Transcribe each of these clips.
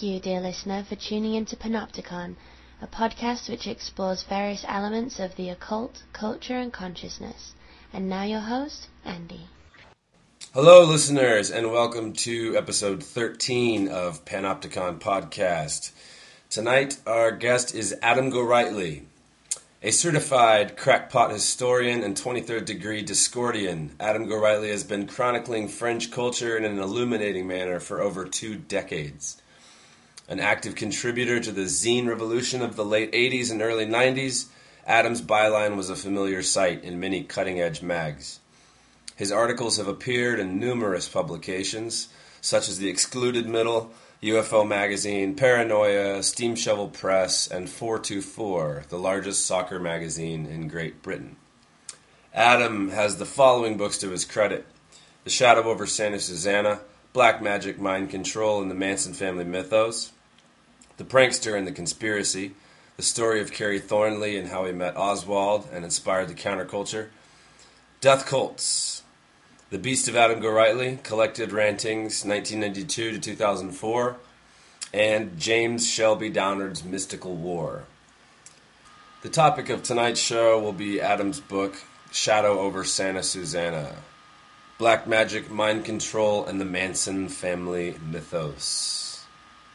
Thank you, dear listener, for tuning into Panopticon, a podcast which explores various elements of the occult, culture, and consciousness. And now your host, Andy. Hello, listeners, and welcome to episode 13 of Panopticon Podcast. Tonight, our guest is Adam Gorightly, a certified crackpot historian and 23rd degree Discordian. Adam Gorightly has been chronicling French culture in an illuminating manner for over 2 decades. An active contributor to the zine revolution of the late 80s and early 90s, Adam's byline was a familiar sight in many cutting-edge mags. His articles have appeared in numerous publications, such as The Excluded Middle, UFO Magazine, Paranoia, Steam Shovel Press, and 424, the largest soccer magazine in Great Britain. Adam has the following books to his credit: The Shadow over Santa Susana, Black Magic, Mind Control, and the Manson Family Mythos, The Prankster and the Conspiracy, The Story of Kerry Thornley and How He Met Oswald and Inspired the Counterculture, Death Cults, The Beast of Adam Gorightly, Collected Rantings 1992 to 2004, and James Shelby Downard's Mystical War. The topic of tonight's show will be Adam's book, Shadow over Santa Susana, Black Magic, Mind Control, and the Manson Family Mythos.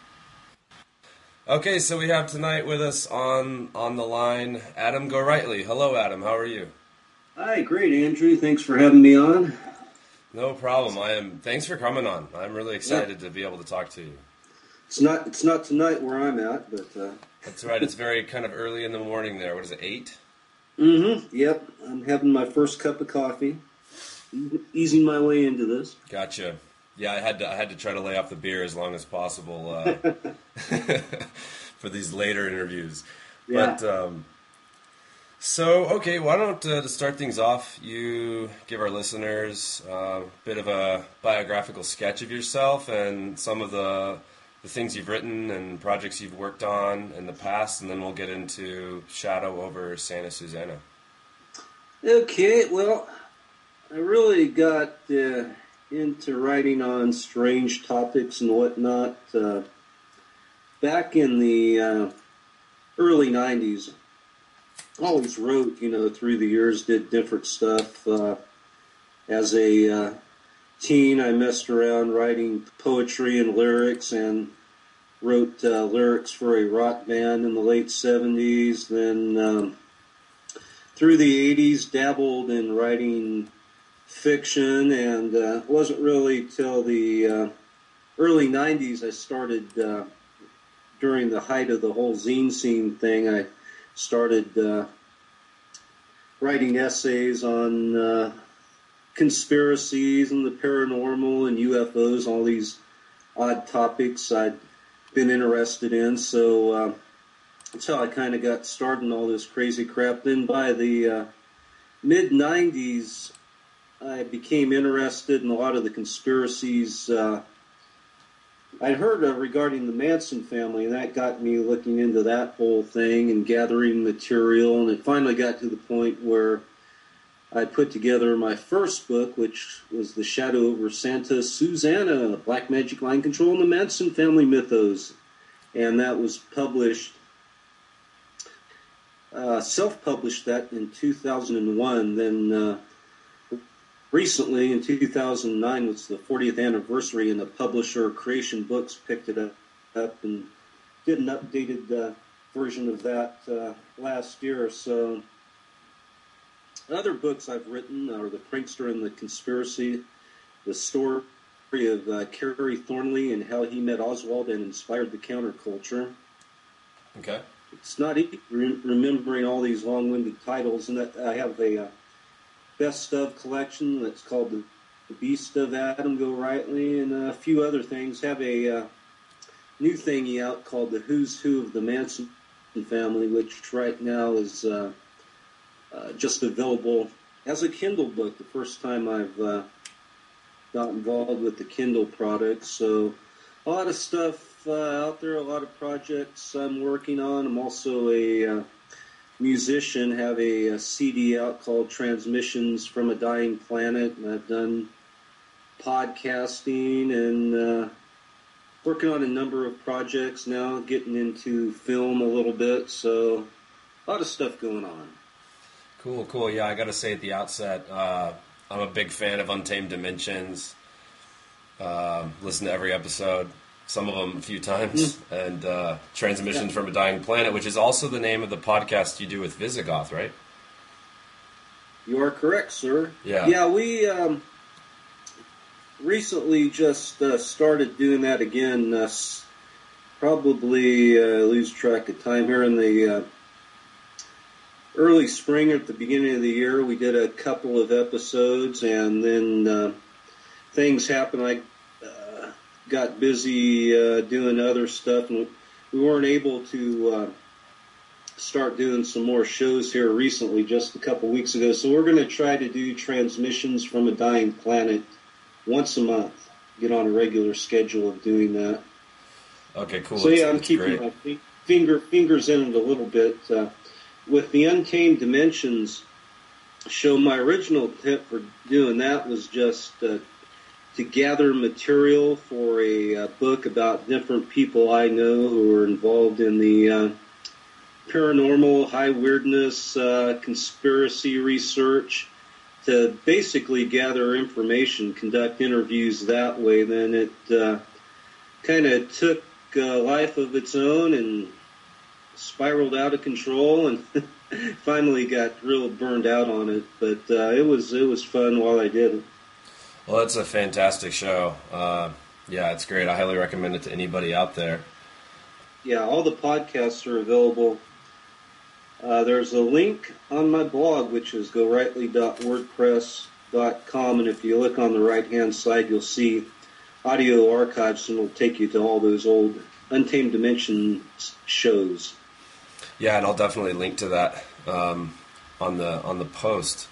Okay, so we have tonight with us on the line Adam Gorightly. Hello, Adam. How are you? Hi, great, Andrew. Thanks for having me on. No problem. Thanks for coming on. I'm really excited to be able to talk to you. It's not tonight where I'm at, but That's right. It's very kind of early in the morning there. What is it, 8? Mm-hmm. Yep. I'm having my first cup of coffee. Easing my way into this. Gotcha. Yeah, I had to try to lay off the beer as long as possible for these later interviews. Yeah. But okay, why don't to start things off, you give our listeners a bit of a biographical sketch of yourself and some of the things you've written and projects you've worked on in the past, and then we'll get into Shadow over Santa Susana. Okay. Well, I really got into writing on strange topics and whatnot back in the early 90s. I always wrote, through the years, did different stuff. As a teen, I messed around writing poetry and lyrics and wrote lyrics for a rock band in the late 70s. Then through the 80s, dabbled in writing fiction, and it wasn't really till the early 90s I started, during the height of the whole zine scene thing, I started writing essays on conspiracies and the paranormal and UFOs, all these odd topics I'd been interested in. So that's how I kind of got started in all this crazy crap. Then by the mid-90s, I became interested in a lot of the conspiracies I'd heard regarding the Manson family, and that got me looking into that whole thing and gathering material, and it finally got to the point where I put together my first book, which was The Shadow over Santa Susana, Black Magic, Mind Control, and the Manson Family Mythos, and that was published, self-published that in 2001, then recently, in 2009, was the 40th anniversary, and the publisher Creation Books picked it up and did an updated version of that last year. So other books I've written are The Prankster and the Conspiracy, the story of Kerry Thornley and how he met Oswald and inspired the counterculture. Okay. It's not easy remembering all these long-winded titles, and that I have a best of collection that's called The Beast of Adam Gorightly, and a few other things. Have a new thingy out called The Who's Who of the Manson Family, which right now is just available as a Kindle book. The first time I've got involved with the Kindle product. So a lot of stuff out there, a lot of projects I'm working on. I'm also a musician, have a CD out called Transmissions from a Dying Planet, and I've done podcasting and working on a number of projects now, getting into film a little bit, so a lot of stuff going on. Cool. Yeah, I got to say at the outset, I'm a big fan of Untamed Dimensions. Listen to every episode, some of them a few times, and Transmissions from a Dying Planet, which is also the name of the podcast you do with Visigoth, right? You are correct, sir. Yeah. Yeah, we recently just started doing that again. Probably lose track of time here in the early spring, at the beginning of the year. We did a couple of episodes, and then things happened. I got busy doing other stuff, and we weren't able to start doing some more shows here recently, just a couple weeks ago. So we're going to try to do Transmissions from a Dying Planet once a month. Get on a regular schedule of doing that. Okay, cool. So yeah, I'm keeping my fingers in it a little bit. With the Untamed Dimensions show, my original intent for doing that was just to gather material for a book about different people I know who are involved in the paranormal, high weirdness, conspiracy research, to basically gather information, conduct interviews that way. Then it kind of took a life of its own and spiraled out of control, and finally got real burned out on it. But it was fun while I did it. Well, it's a fantastic show. Yeah, it's great. I highly recommend it to anybody out there. Yeah, all the podcasts are available. There's a link on my blog, which is gorightly.wordpress.com, and if you look on the right-hand side, you'll see audio archives, and it'll take you to all those old Untamed Dimensions shows. Yeah, and I'll definitely link to that on the post.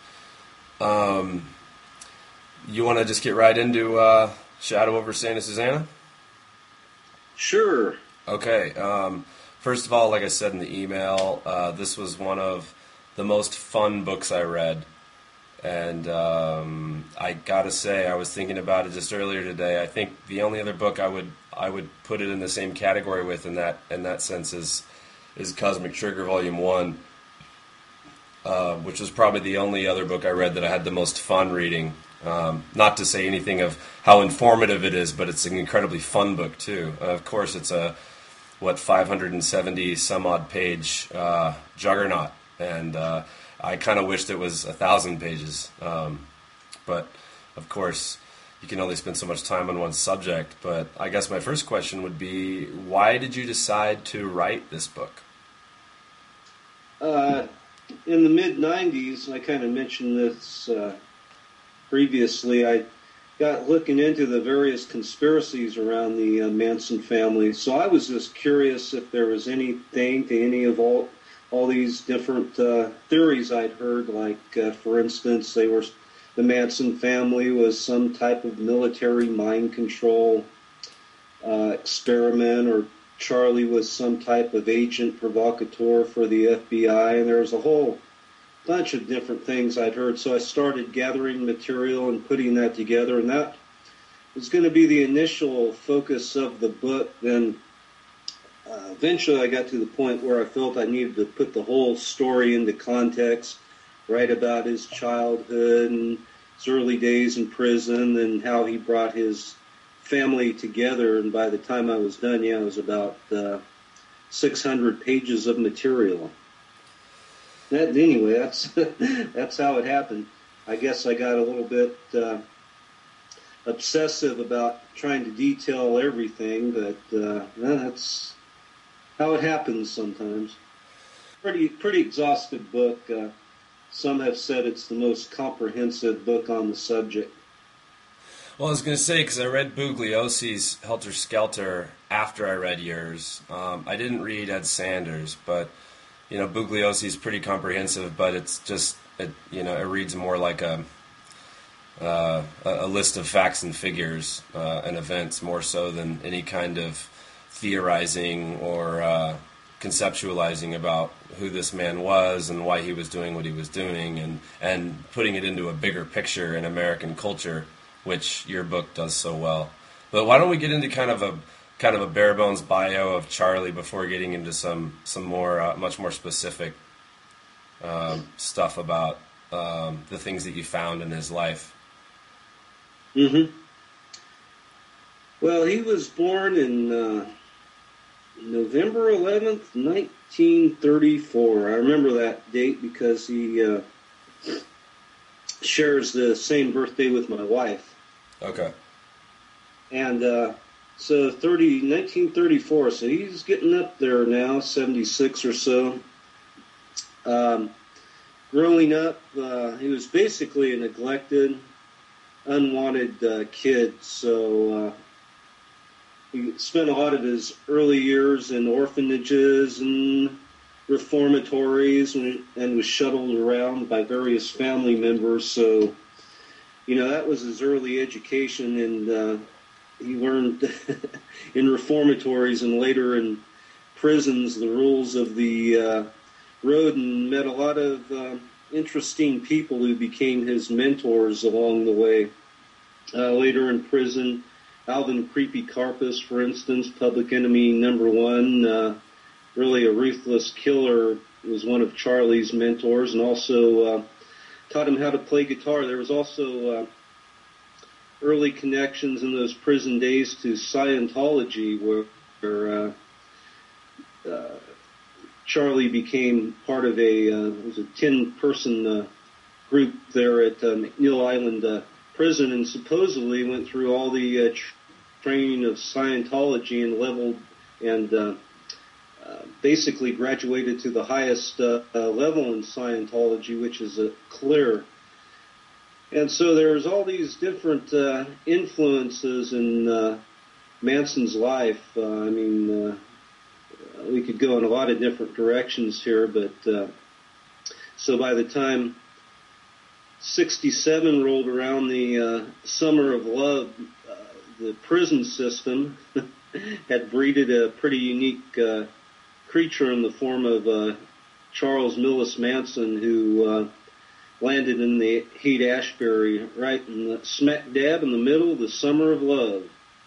You want to just get right into Shadow over Santa Susana? Sure. Okay. First of all, like I said in the email, this was one of the most fun books I read. And I gotta say, I was thinking about it just earlier today. I think the only other book I would put it in the same category with in that sense is Cosmic Trigger Volume 1, which was probably the only other book I read that I had the most fun reading. Not to say anything of how informative it is, but it's an incredibly fun book too. Of course, it's a 570 some odd page juggernaut, and I kind of wished it was 1,000 pages. But of course, you can only spend so much time on one subject. But I guess my first question would be, why did you decide to write this book? In the mid-'90s, I kind of mentioned this previously, I got looking into the various conspiracies around the Manson family. So I was just curious if there was anything to any of all these different theories I'd heard. Like, for instance, the Manson family was some type of military mind control experiment, or Charlie was some type of agent provocateur for the FBI, and there was a whole bunch of different things I'd heard. So I started gathering material and putting that together, and that was going to be the initial focus of the book. Then eventually I got to the point where I felt I needed to put the whole story into context, write about his childhood and his early days in prison and how he brought his family together. And by the time I was done, it was about 600 pages of material. Anyway, that's how it happened. I guess I got a little bit obsessive about trying to detail everything, but that's how it happens sometimes. Pretty exhaustive book. Some have said it's the most comprehensive book on the subject. Well, I was going to say, because I read Bugliosi's Helter Skelter after I read yours. I didn't read Ed Sanders, but Bugliosi's pretty comprehensive, but it's just it reads more like a list of facts and figures and events, more so than any kind of theorizing or conceptualizing about who this man was and why he was doing what he was doing, and putting it into a bigger picture in American culture, which your book does so well. But why don't we get into kind of kind of a bare bones bio of Charlie before getting into some more much more specific stuff about the things that you found in his life. Mm-hmm. Well, he was born in November 11th, 1934. I remember that date because he shares the same birthday with my wife. Okay. And so 1934, so he's getting up there now, 76 or so. Growing up, he was basically a neglected, unwanted kid, so he spent a lot of his early years in orphanages and reformatories and was shuttled around by various family members, so, that was his early education, and he learned in reformatories and later in prisons the rules of the road and met a lot of interesting people who became his mentors along the way. Later in prison, Alvin Creepy Karpis, for instance, Public Enemy #1, really a ruthless killer, was one of Charlie's mentors, and also taught him how to play guitar. There was also early connections in those prison days to Scientology, where Charlie became part of a 10-person group there at McNeil Island prison, and supposedly went through all the training of Scientology and leveled and basically graduated to the highest level in Scientology, which is clear. And so there's all these different influences in Manson's life. We could go in a lot of different directions here, but so by the time 67 rolled around, the Summer of Love, the prison system had breeded a pretty unique creature in the form of Charles Millis Manson, who landed in the Haight-Ashbury, right in the smack dab in the middle of the Summer of Love.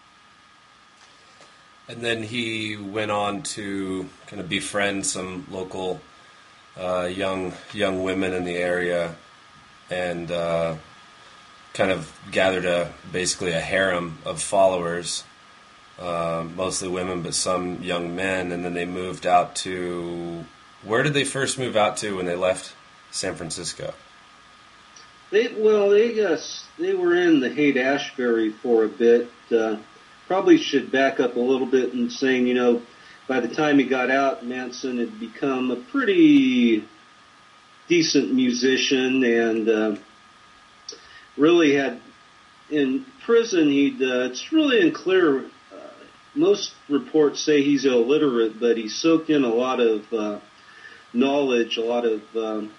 And then he went on to kind of befriend some local young women in the area, and kind of gathered basically a harem of followers, mostly women, but some young men. And then they moved out to, where did they first move out to when they left San Francisco? They were in the Haight-Ashbury for a bit. Probably should back up a little bit in saying, by the time he got out, Manson had become a pretty decent musician, and really had, in prison, it's really unclear. Most reports say he's illiterate, but he soaked in a lot of knowledge, a lot of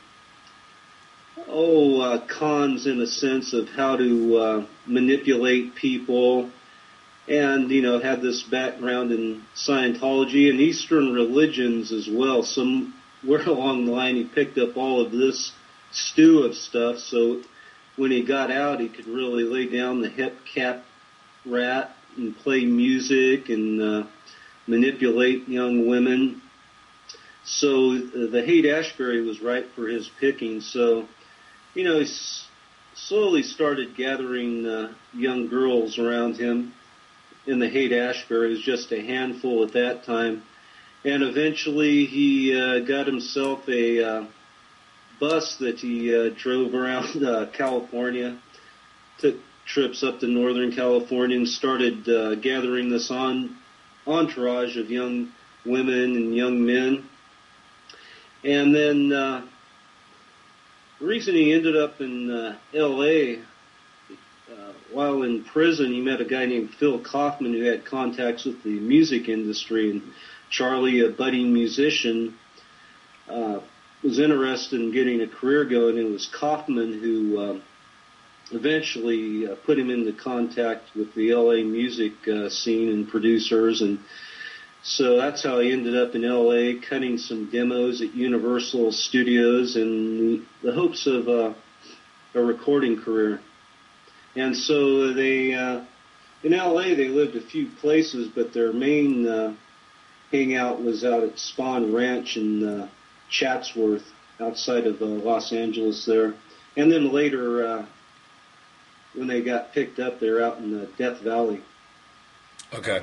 cons, in a sense, of how to manipulate people. And, had this background in Scientology and Eastern religions as well. Somewhere along the line, he picked up all of this stew of stuff. So when he got out, he could really lay down the hip cap rat and play music and manipulate young women. So the Haight-Ashbury was ripe for his picking. So, he slowly started gathering young girls around him. In the Haight-Ashbury, it was just a handful at that time. And eventually he got himself a bus that he drove around California, took trips up to Northern California, and started gathering this entourage of young women and young men. And then the reason he ended up in L.A., while in prison, he met a guy named Phil Kaufman who had contacts with the music industry, and Charlie, a budding musician, was interested in getting a career going. It was Kaufman who eventually put him into contact with the LA music scene and producers, and so that's how he ended up in LA, cutting some demos at Universal Studios in the hopes of a recording career. And so they in L.A. they lived a few places, but their main hangout was out at Spawn Ranch in Chatsworth, outside of Los Angeles there. And then later, when they got picked up, they were out in Death Valley. Okay.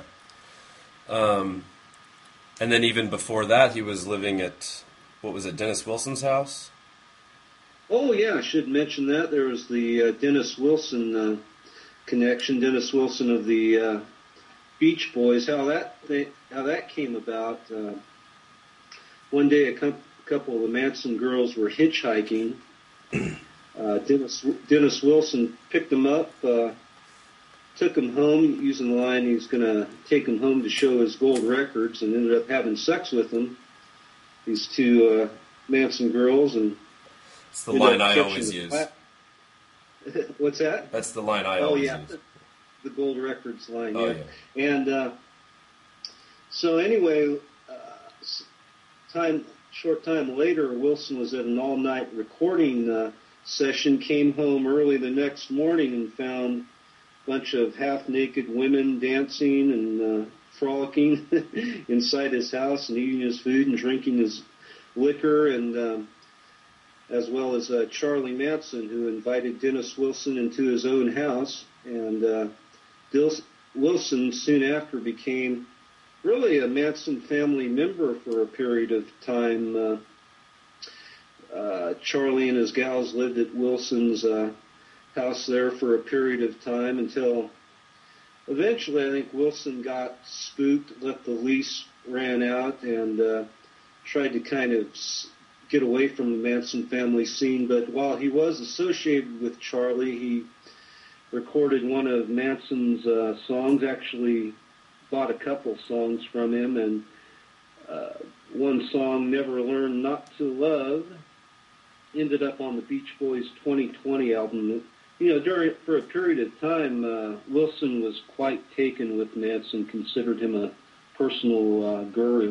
And then even before that, he was living at, what was it, Dennis Wilson's house? Oh, yeah, I should mention that. There was the Dennis Wilson connection, Dennis Wilson of the Beach Boys, how that came about. One day a couple of the Manson girls were hitchhiking. Dennis Wilson picked them up, took them home using the line he was going to take them home to show his gold records, and ended up having sex with them, these two Manson girls. And it's the line I always use. What's that? That's the line I always use. The gold records line. Oh, yeah. And so anyway, short time later, Wilson was at an all-night recording session, came home early the next morning and found a bunch of half-naked women dancing and frolicking inside his house and eating his food and drinking his liquor, and as well as Charlie Manson, who invited Dennis Wilson into his own house. And Wilson soon after became really a Manson family member for a period of time. Charlie and his gals lived at Wilson's house there for a period of time until eventually I think Wilson got spooked, let the lease ran out, and tried to kind of get away from the Manson family scene. But while he was associated with Charlie, he recorded one of Manson's songs, actually bought a couple songs from him, and one song, Never Learn Not to Love, ended up on the Beach Boys' 2020 album. You know, for a period of time, Wilson was quite taken with Manson, considered him a personal guru.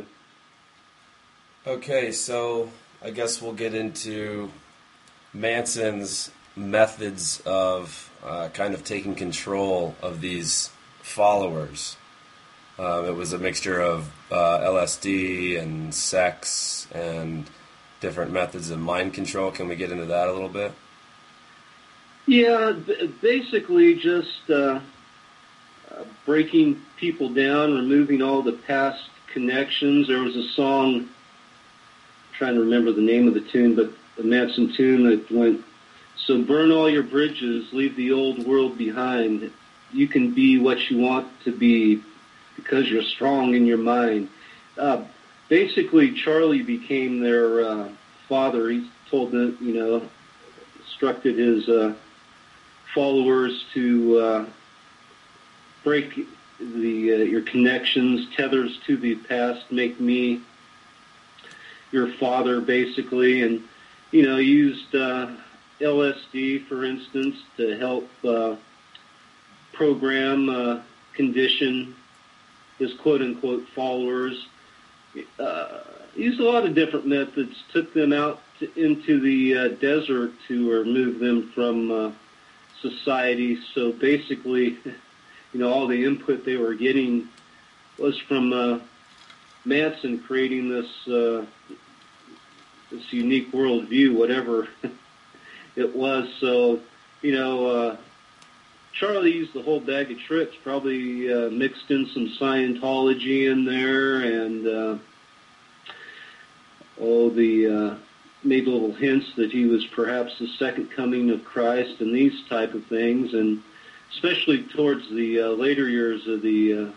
Okay, so I guess we'll get into Manson's methods of kind of taking control of these followers. It was a mixture of LSD and sex and different methods of mind control. Can we get into that a little bit? Yeah, basically just breaking people down, removing all the past connections. There was a song, I'm trying to remember the name of the tune, but the Manson tune that went, so burn all your bridges, leave the old world behind. You can be what you want to be because you're strong in your mind. Basically, Charlie became their father. He told them, instructed his followers to break your connections, tethers to the past, make me your father, basically, and used LSD, for instance, to help program, condition his quote-unquote followers. Used a lot of different methods, took them out into the desert to remove them from society. So basically, all the input they were getting was from Manson creating this unique worldview, whatever it was. So, Charlie used the whole bag of tricks, probably mixed in some Scientology in there, and made little hints that he was perhaps the second coming of Christ and these type of things. And especially towards the later years of the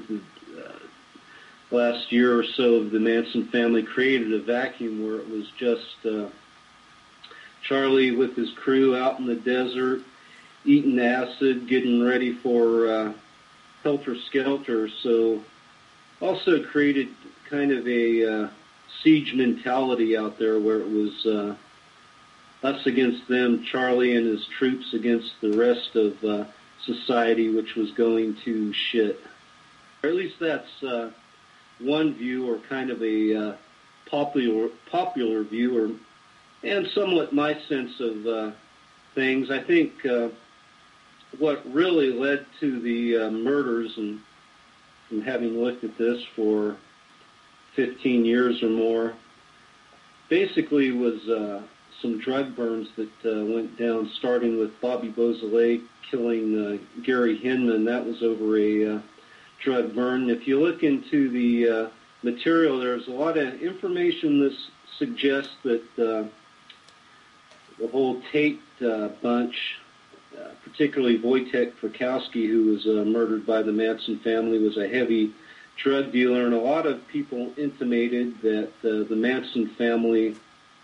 last year or so of the Manson family, created a vacuum where it was just Charlie with his crew out in the desert, eating acid, getting ready for Helter Skelter. So also created kind of a siege mentality out there where it was us against them, Charlie and his troops against the rest of society, which was going to shit. Or at least that's one view, or kind of a popular view, and somewhat my sense of things. I think what really led to the murders, and having looked at this for 15 years or more, basically was some drug burns that went down, starting with Bobby Beausoleil killing Gary Hinman. That was over a drug burn. If you look into the material, there's a lot of information that suggests that the whole Tate bunch, particularly Wojtek Frykowski, who was murdered by the Manson family, was a heavy drug dealer, and a lot of people intimated that the Manson family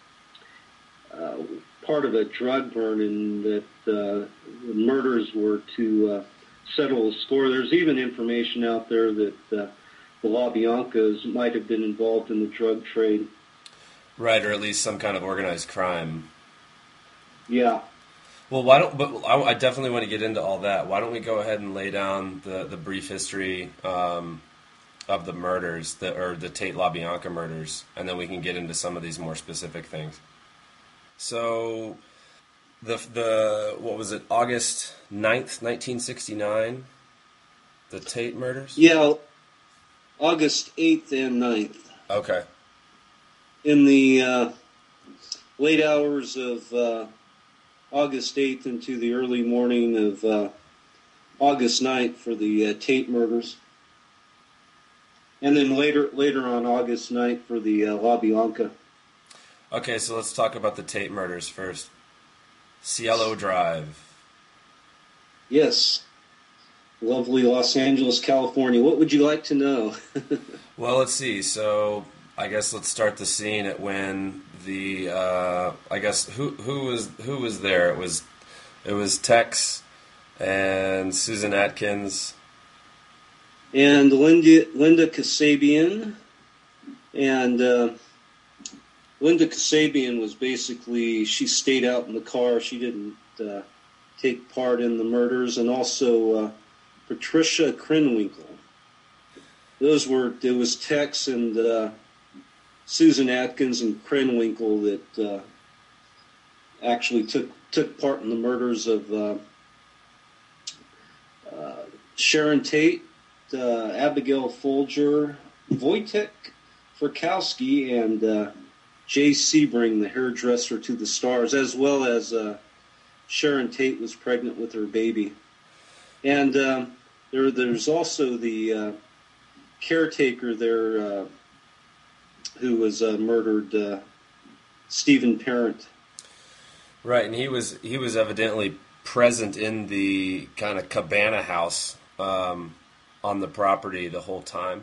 part of a drug burn, and that the murders were to settle a score. There's even information out there that the LaBiancas might have been involved in the drug trade. Right, or at least some kind of organized crime. Yeah. Well, I definitely want to get into all that. Why don't we go ahead and lay down the brief history of the murders, the Tate LaBianca murders, and then we can get into some of these more specific things. So, what was it, August 9th, 1969, the Tate murders? Yeah, August 8th and 9th. Okay. In the late hours of August 8th into the early morning of August 9th for the Tate murders. And then later on August 9th for the LaBianca. Okay, so let's talk about the Tate murders first. Cielo Drive. Yes. Lovely Los Angeles, California. What would you like to know? Well, let's see. So I guess let's start the scene at when the I guess who was there? It was Tex and Susan Atkins and Linda Kasabian. And Linda Kasabian was basically, she stayed out in the car. She didn't take part in the murders. And also Patricia Krenwinkel. It was Tex and Susan Atkins and Krenwinkel that actually took part in the murders of Sharon Tate, Abigail Folger, Wojtek Frykowski, and Jay Sebring, the hairdresser to the stars, as well as Sharon Tate was pregnant with her baby. And there's also the caretaker there who was murdered, Stephen Parent. Right, and he was evidently present in the kind of cabana house on the property the whole time.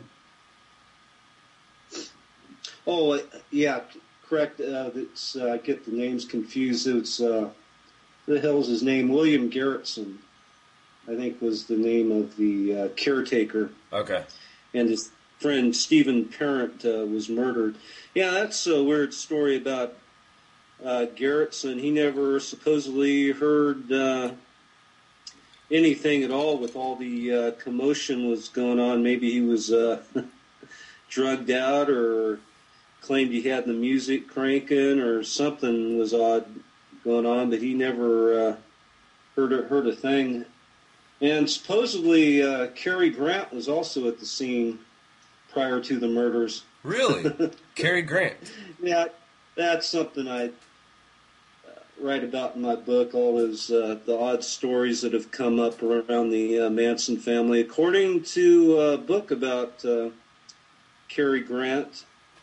Oh, yeah, correct. I get the names confused. It's the hell's his name? William Garrettson, I think, was the name of the caretaker. Okay. And his friend Stephen Parent was murdered. Yeah, that's a weird story about Garrettson. He never supposedly heard anything at all with all the commotion was going on. Maybe he was drugged out, or claimed he had the music cranking, or something was odd going on, but he never heard a thing. And supposedly Cary Grant was also at the scene prior to the murders. Really? Cary Grant? Yeah, that's something I write about in my book, all those the odd stories that have come up around the Manson family. According to a book about Cary Grant,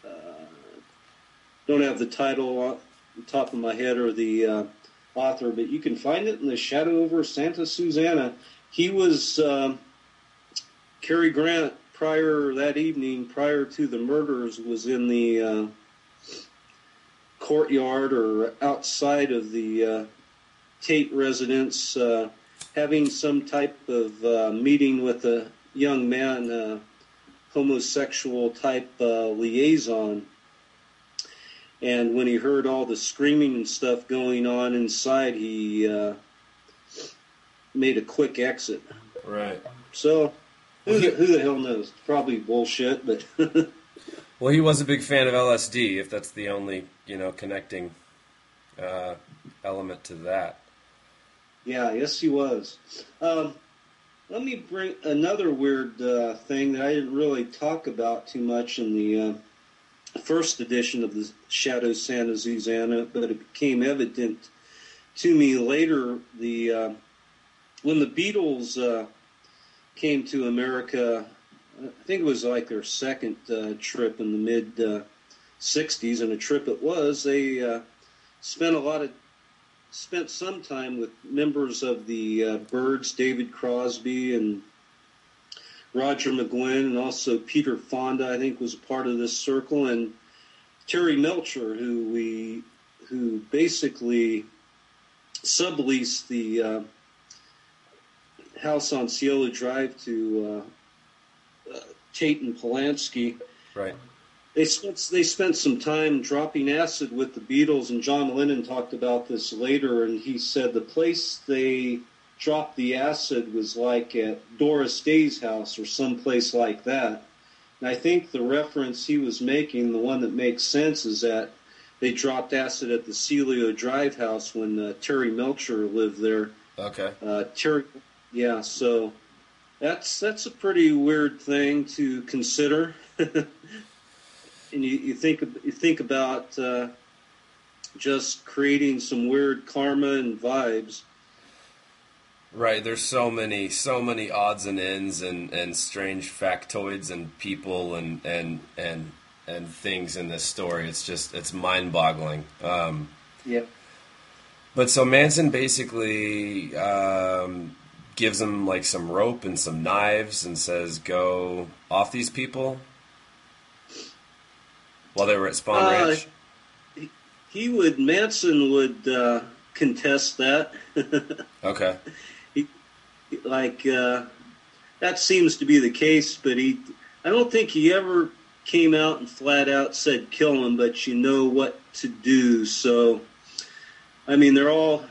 don't have the title on the top of my head or the author, but you can find it in The Shadow over Santa Susana. He was Cary Grant that evening prior to the murders was in the courtyard or outside of the Tate residence, having some type of meeting with a young man, homosexual type liaison. And when he heard all the screaming and stuff going on inside, he made a quick exit. Right. So, who the hell knows? Probably bullshit, but... Well, he was a big fan of LSD, if that's the only, connecting element to that. Yeah, yes, he was. Um, Let me bring another weird thing that I didn't really talk about too much in the first edition of the Shadow Santa Zuzanna, but it became evident to me later. The when the Beatles came to America, I think it was like their second trip in the mid '60s, and a trip it was. They spent a lot of spent some time with members of the Byrds, David Crosby and Roger McGuinn, and also Peter Fonda, I think, was a part of this circle, and Terry Melcher, who basically subleased the house on Cielo Drive to Tate and Polanski. Right. They spent some time dropping acid with the Beatles, and John Lennon talked about this later, and he said the place they dropped the acid was like at Doris Day's house or someplace like that. And I think the reference he was making, the one that makes sense, is that they dropped acid at the Celio Drive house when Terry Melcher lived there. Okay. Terry, yeah, so that's a pretty weird thing to consider. And you think about just creating some weird karma and vibes. Right, there's so many odds and ends and strange factoids and people and things in this story. It's mind-boggling. Yeah. But so Manson basically gives them like some rope and some knives and says, "Go off these people." While they were at Spawn Ranch. Manson would contest that. Okay. That seems to be the case, but I don't think he ever came out and flat out said kill him, but you know what to do. So, I mean, they're all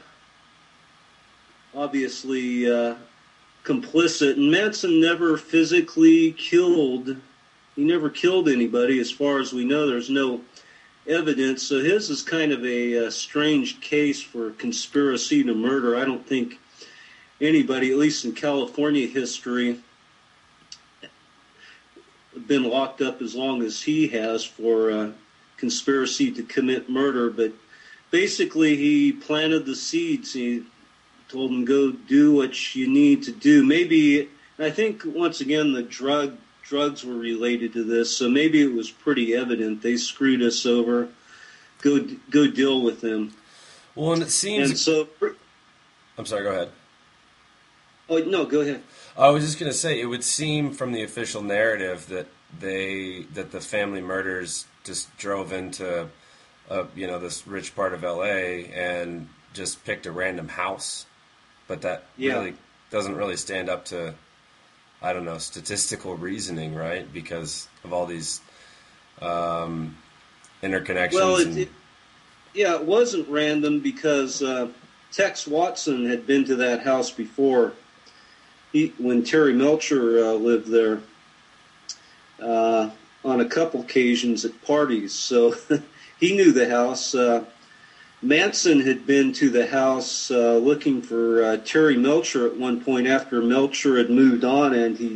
obviously complicit, and Manson never physically killed. He never killed anybody, as far as we know. There's no evidence, so his is kind of a strange case for conspiracy to murder. I don't think anybody, at least in California history, been locked up as long as he has for conspiracy to commit murder. But basically, he planted the seeds. He told them, go do what you need to do. Maybe, I think, once again, the drugs were related to this, so maybe it was pretty evident they screwed us over. Go deal with them. Well, and it seems. And so, I'm sorry. Go ahead. Oh no, go ahead. I was just going to say, it would seem from the official narrative that the family murders just drove into, this rich part of L.A. and just picked a random house, but that really doesn't really stand up to, I don't know, statistical reasoning, right? Because of all these interconnections. Well, it wasn't random because Tex Watson had been to that house before. When Terry Melcher lived there on a couple occasions at parties, so he knew the house. Manson had been to the house looking for Terry Melcher at one point after Melcher had moved on, and he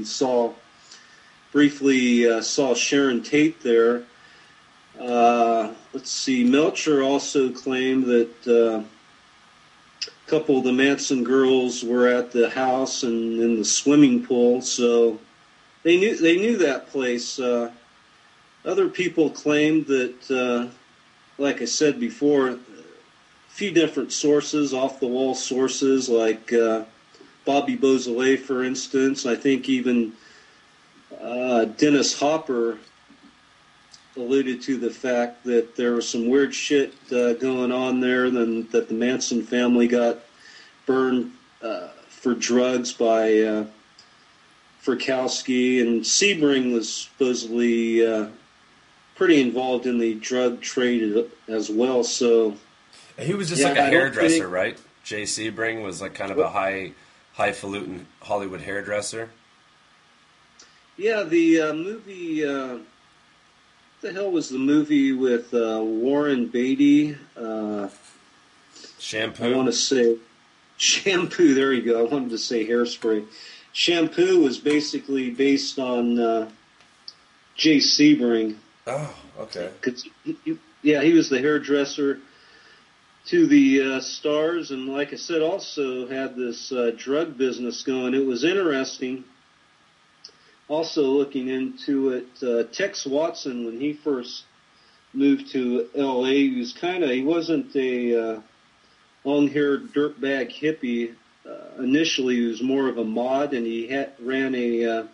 briefly saw Sharon Tate there. Let's see, Melcher also claimed that a couple of the Manson girls were at the house and in the swimming pool, so they knew that place. Other people claimed that, like I said before, a few different sources, off-the-wall sources, like Bobby Beausoleil, for instance. I think even Dennis Hopper alluded to the fact that there was some weird shit going on there, that the Manson family got burned for drugs by Frykowski, and Sebring was supposedly pretty involved in the drug trade as well. So he was just like a hairdresser, right? Jay Sebring was like kind of a highfalutin Hollywood hairdresser. Yeah, the movie. What the hell was the movie with Warren Beatty? Shampoo. I want to say, Shampoo, there you go. I wanted to say Hairspray. Shampoo was basically based on Jay Sebring. Oh, okay. He was the hairdresser to the stars, and like I said, also had this drug business going. It was interesting. Also looking into it, Tex Watson, when he first moved to L.A., he wasn't a long-haired dirtbag hippie. Initially, he was more of a mod, and he ran a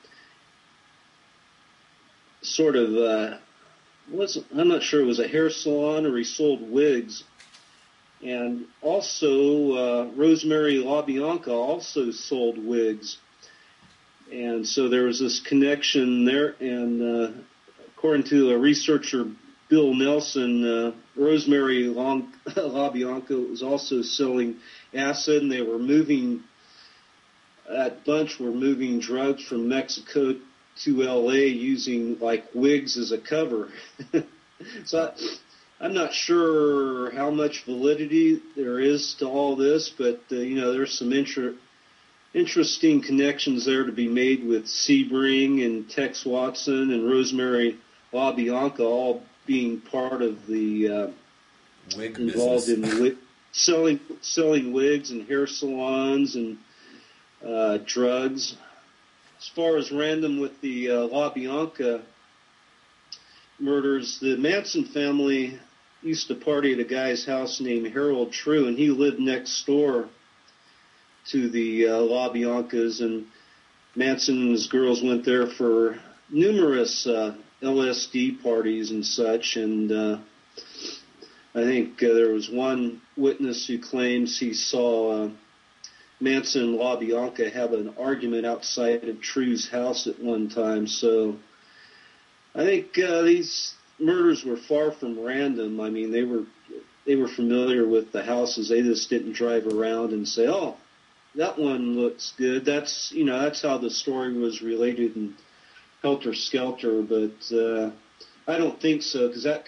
sort of, I'm not sure it was a hair salon or he sold wigs. And also, Rosemary LaBianca also sold wigs. And so there was this connection there. And according to a researcher, Bill Nelson, Rosemary LaBianca was also selling acid, and they were that bunch were moving drugs from Mexico to L.A. using like wigs as a cover. So I'm not sure how much validity there is to all this, but there's some interesting connections there to be made with Sebring and Tex Watson and Rosemary LaBianca all being part of the wig involved business. In selling wigs and hair salons and drugs. As far as random with the LaBianca murders, the Manson family used to party at a guy's house named Harold True, and he lived next door to the LaBiancas, and Manson and his girls went there for numerous LSD parties and such, and I think there was one witness who claims he saw Manson and LaBianca have an argument outside of True's house at one time. So I think these murders were far from random. I mean, they were familiar with the houses. They just didn't drive around and say, "Oh, that one looks good." That's how the story was related in Helter Skelter. But I don't think so, because that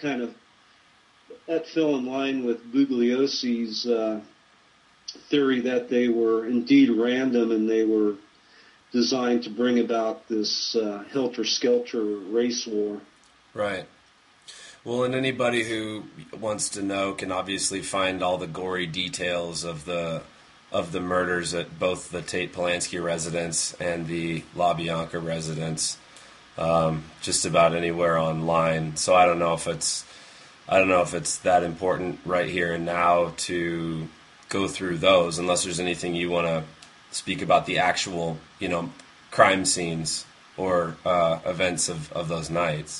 fell in line with Bugliosi's theory that they were indeed random and they were designed to bring about this helter-skelter race war. Right. Well, and anybody who wants to know can obviously find all the gory details of the murders at both the Tate Polanski residence and the LaBianca residence, just about anywhere online. So I don't know if it's that important right here and now to go through those, unless there's anything you want to speak about the actual, crime scenes or events of those nights.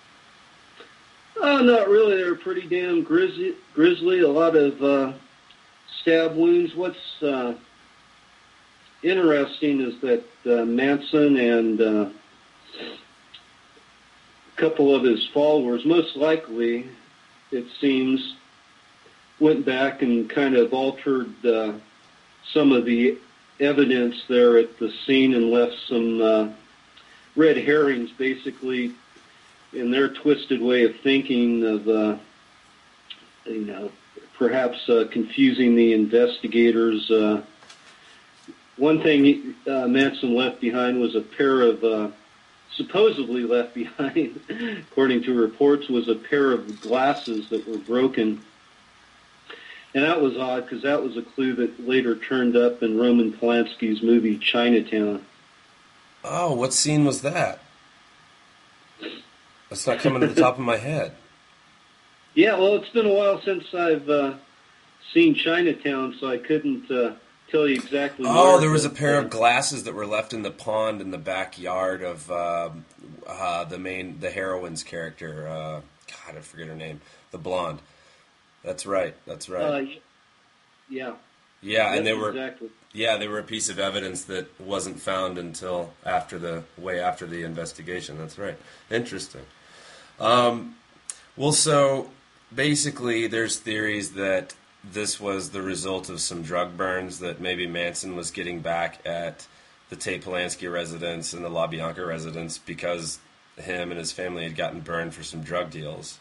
Not really. They were pretty damn grisly. A lot of stab wounds. What's interesting is that Manson and a couple of his followers, most likely, it seems, went back and kind of altered some of the evidence there at the scene and left some red herrings, basically, in their twisted way of thinking of, perhaps confusing the investigators. One thing Manson left behind was a pair of, supposedly left behind, according to reports, was a pair of glasses that were broken. And that was odd, because that was a clue that later turned up in Roman Polanski's movie Chinatown. Oh, what scene was that? That's not coming to the top of my head. Yeah, well, it's been a while since I've seen Chinatown, so I couldn't tell you exactly. Oh, there was a pair of glasses that were left in the pond in the backyard of the heroine's character. God, I forget her name. The blonde. That's right. Yeah. Yeah, and they were exactly. Yeah, they were a piece of evidence that wasn't found until after the investigation. That's right. Interesting. Well, so basically, there's theories that this was the result of some drug burns that maybe Manson was getting back at the Tate Polanski residence and the LaBianca residence because him and his family had gotten burned for some drug deals.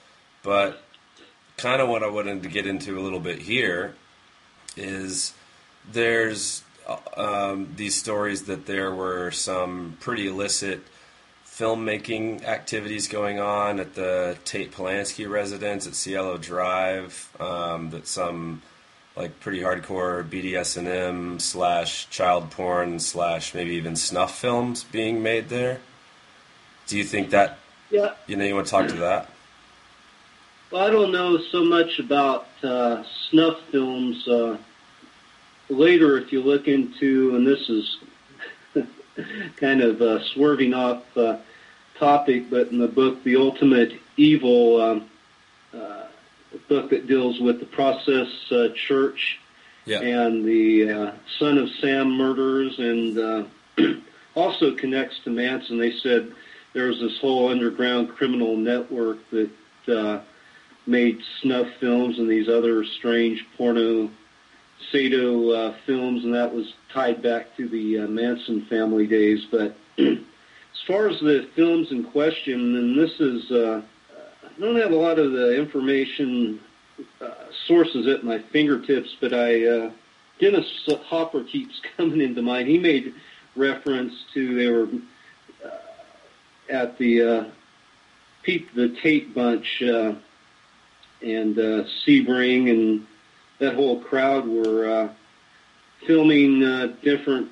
But kind of what I wanted to get into a little bit here is there's these stories that there were some pretty illicit filmmaking activities going on at the Tate Polanski residence at Cielo Drive, that some like pretty hardcore BDSM / child porn / maybe even snuff films being made there. Do you think that, you want to talk to that? Well, I don't know so much about snuff films. Later, if you look into, and this is kind of swerving off topic, but in the book The Ultimate Evil, book that deals with the Process Church and the Son of Sam murders, and also connects to Manson. They said there was this whole underground criminal network that made snuff films and these other strange porno Sado films, and that was tied back to the Manson family days. But as far as the films in question, and this is, I don't have a lot of the information sources at my fingertips, but Dennis Hopper keeps coming into mind. He made reference to, they were at the Tate Bunch and Sebring and that whole crowd were filming different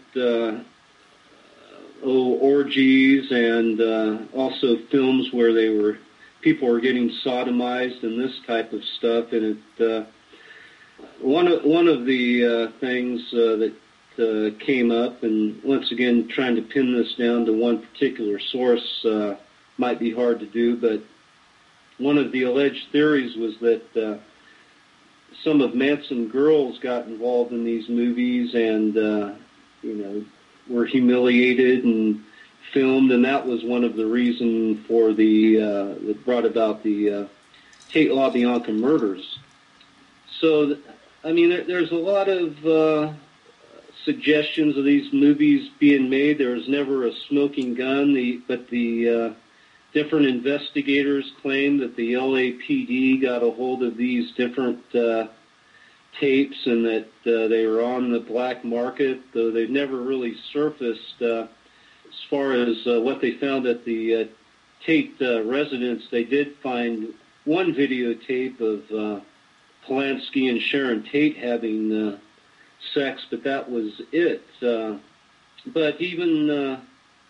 orgies and also films where people were getting sodomized and this type of stuff. And it one of the things that came up, and once again trying to pin this down to one particular source might be hard to do, but one of the alleged theories was that some of Manson girls got involved in these movies and, were humiliated and filmed, and that was one of the reasons for that brought about the Tate LaBianca murders. So, I mean, there's a lot of suggestions of these movies being made. There was never a smoking gun, but the different investigators claim that the LAPD got a hold of these different tapes and that they were on the black market, though they've never really surfaced. As far as what they found at the Tate residence, they did find one videotape of Polanski and Sharon Tate having sex, but that was it. But even,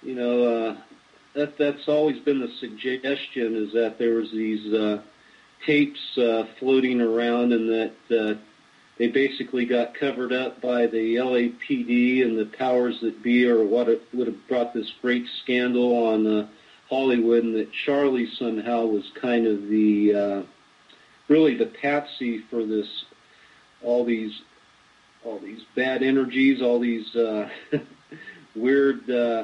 that's always been the suggestion, is that there was these tapes floating around and that they basically got covered up by the LAPD and the powers that be, or what it would have brought this great scandal on Hollywood, and that Charlie somehow was kind of the really the patsy for this, all these bad energies, all these weird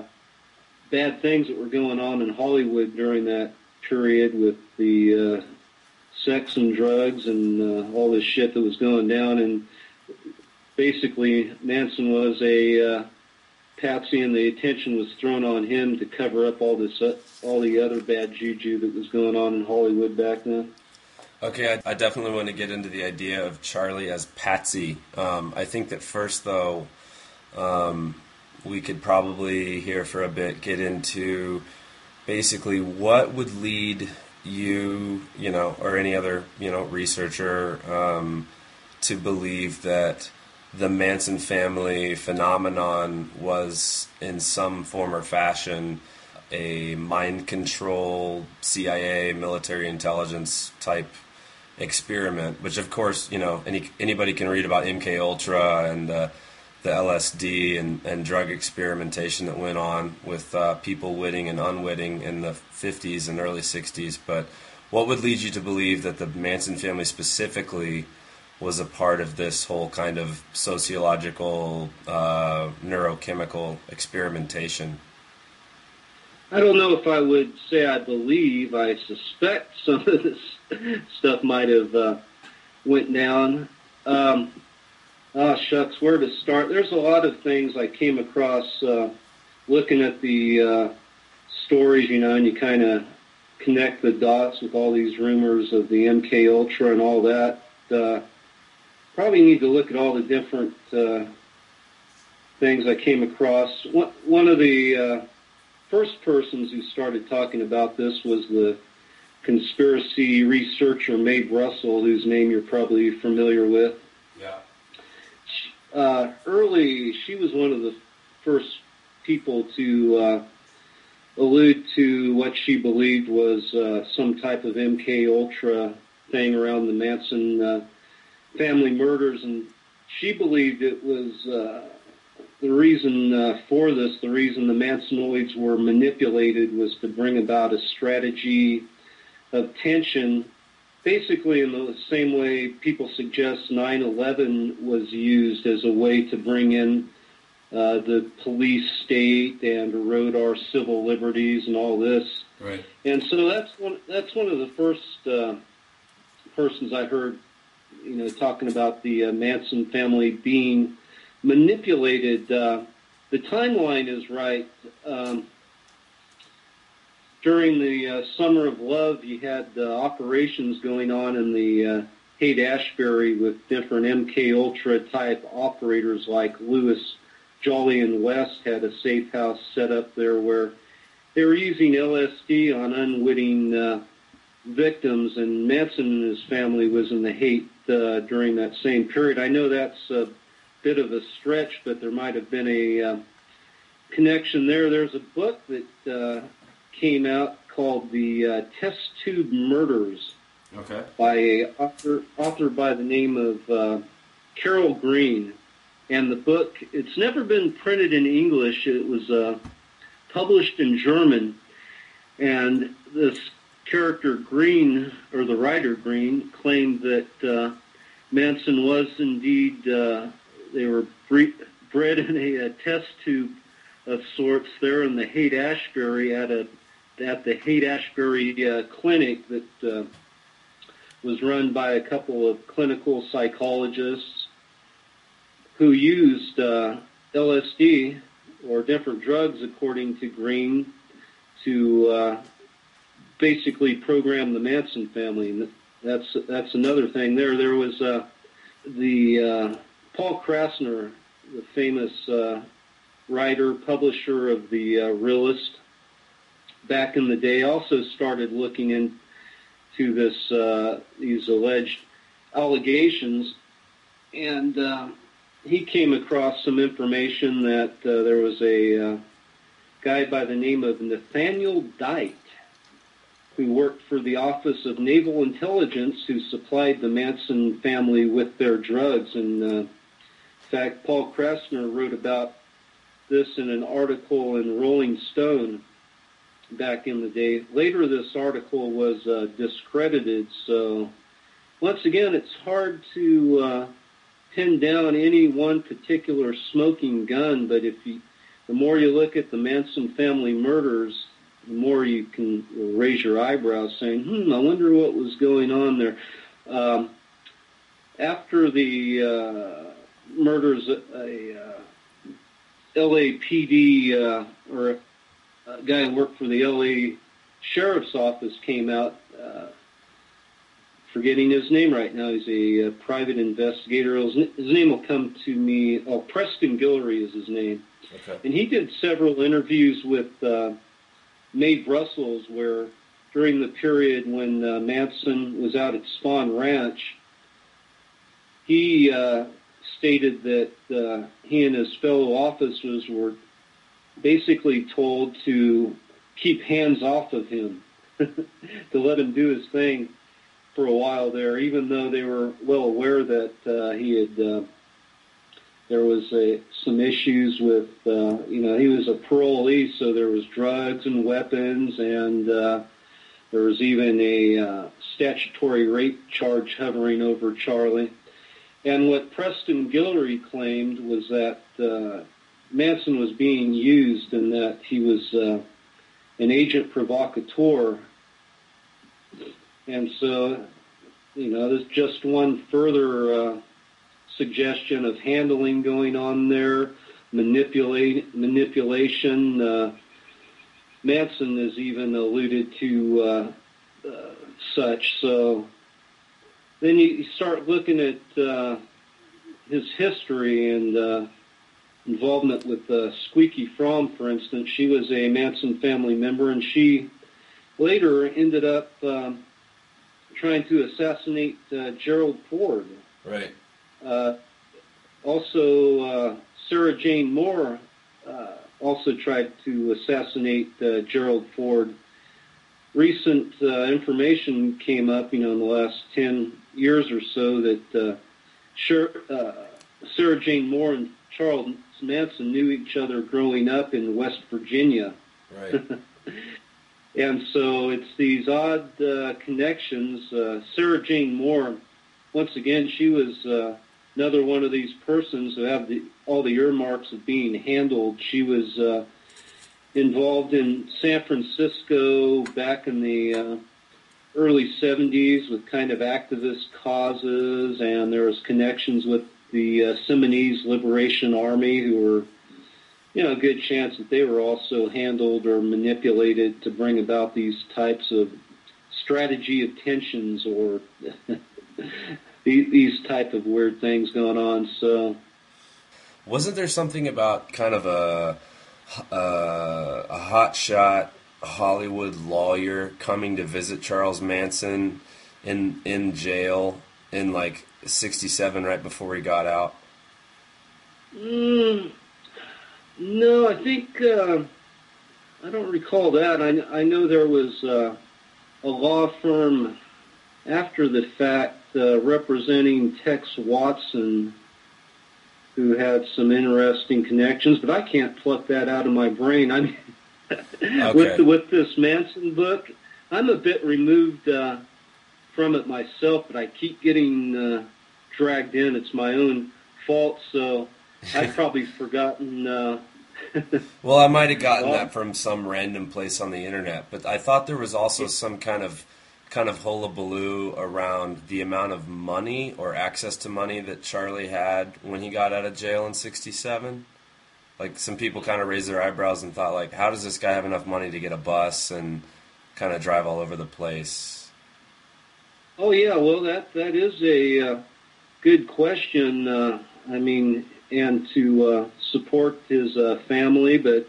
bad things that were going on in Hollywood during that period with the sex and drugs and all this shit that was going down. And basically Manson was a patsy, and the attention was thrown on him to cover up all the other bad juju that was going on in Hollywood back then. Okay, I definitely want to get into the idea of Charlie as patsy. I think that first, though, we could probably here for a bit get into basically what would lead you, or any other, researcher to believe that the Manson family phenomenon was in some form or fashion a mind control CIA military intelligence type experiment, which of course, anybody can read about MK Ultra and the LSD and drug experimentation that went on with people witting and unwitting in the 50s and early 60s. But what would lead you to believe that the Manson family specifically was a part of this whole kind of sociological, neurochemical experimentation? I don't know if I would say I believe. I suspect some of this stuff might have went down. Shucks, where to start? There's a lot of things I came across looking at the stories, and you kind of connect the dots with all these rumors of the MK Ultra and all that. Probably need to look at all the different things I came across. One of the first persons who started talking about this was the conspiracy researcher Mae Brussel, whose name you're probably familiar with. Yeah. She was one of the first people to allude to what she believed was some type of MK Ultra thing around the Manson family murders, and she believed it was the reason for this, the reason the Mansonoids were manipulated was to bring about a strategy of tension, basically in the same way people suggest 9/11 was used as a way to bring in the police state and erode our civil liberties and all this. Right. And so that's one of the first persons I heard, talking about the Manson family being manipulated. The timeline is right. During the Summer of Love, you had operations going on in the Haight-Ashbury with different MK Ultra type operators like Lewis, Jolly, and West had a safe house set up there where they were using LSD on unwitting victims, and Manson and his family was in the Haight during that same period. I know that's a bit of a stretch, but there might have been a connection there. There's a book that came out called The Test Tube Murders, okay, by a author by the name of Carol Green. And the book, it's never been printed in English. It was published in German. And this character Green, or the writer Green, claimed that Manson was indeed, they were bred in a test tube of sorts there in the Haight-Ashbury at the Haight-Ashbury clinic that was run by a couple of clinical psychologists who used LSD or different drugs, according to Green, to basically program the Manson family. And that's another thing there. There was the Paul Krasner, the famous writer, publisher of the Realist, back in the day, also started looking into these alleged allegations, and he came across some information that there was a guy by the name of Nathaniel Dite who worked for the Office of Naval Intelligence, who supplied the Manson family with their drugs. And in fact, Paul Krasner wrote about this in an article in Rolling Stone back in the day. Later, this article was discredited. So once again, it's hard to pin down any one particular smoking gun, but the more you look at the Manson family murders, the more you can raise your eyebrows saying, I wonder what was going on there. After the murders, a LAPD, or a guy who worked for the LA Sheriff's Office came out, forgetting his name right now. He's a private investigator. His name will come to me. Preston Guillory is his name. okay, And he did several interviews with Mae Brussel, where during the period when Manson was out at Spawn Ranch, he stated that he and his fellow officers were basically told to keep hands off of him, to let him do his thing for a while there, even though they were well aware that there was some issues with, he was a parolee, so there was drugs and weapons, and there was even a statutory rape charge hovering over Charlie. And what Preston Guillory claimed was that Manson was being used and that he was an agent provocateur. And so, there's just one further suggestion of handling going on there, manipulation. Manson has even alluded to such. So then you start looking at his history, and involvement with Squeaky Fromm, for instance. She was a Manson family member, and she later ended up trying to assassinate Gerald Ford. Right. Also, Sarah Jane Moore also tried to assassinate Gerald Ford. Recent information came up, in the last 10 years or so that Sarah Jane Moore and Charles Manson knew each other growing up in West Virginia. Right. And so it's these odd connections. Sarah Jane Moore, once again, she was another one of these persons who have all the earmarks of being handled. She was involved in San Francisco back in the early 70s with kind of activist causes, and there was connections with the Seminese Liberation Army, who were, a good chance that they were also handled or manipulated to bring about these types of strategy of tensions or these type of weird things going on. So, wasn't there something about kind of a hotshot Hollywood lawyer coming to visit Charles Manson in jail in like '67, right before he got out? No, I think I don't recall that. I know there was a law firm after the fact representing Tex Watson, who had some interesting connections, but I can't pluck that out of my brain. I mean, okay. with this Manson book, I'm a bit removed from it myself, but I keep getting dragged in. It's my own fault, so I've probably forgotten. Well, I might have gotten that from some random place on the internet, but I thought there was also some kind of hullabaloo around the amount of money or access to money that Charlie had when he got out of jail in '67. Like, some people kind of raised their eyebrows and thought, like, how does this guy have enough money to get a bus and kind of drive all over the place? Oh yeah, well that is a good question. I mean, and to support his family, but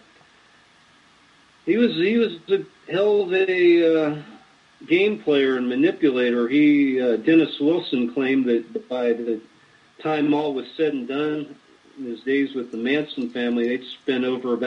he was a hell of a game player and manipulator. Dennis Wilson claimed that by the time all was said and done, in his days with the Manson family, they'd spent over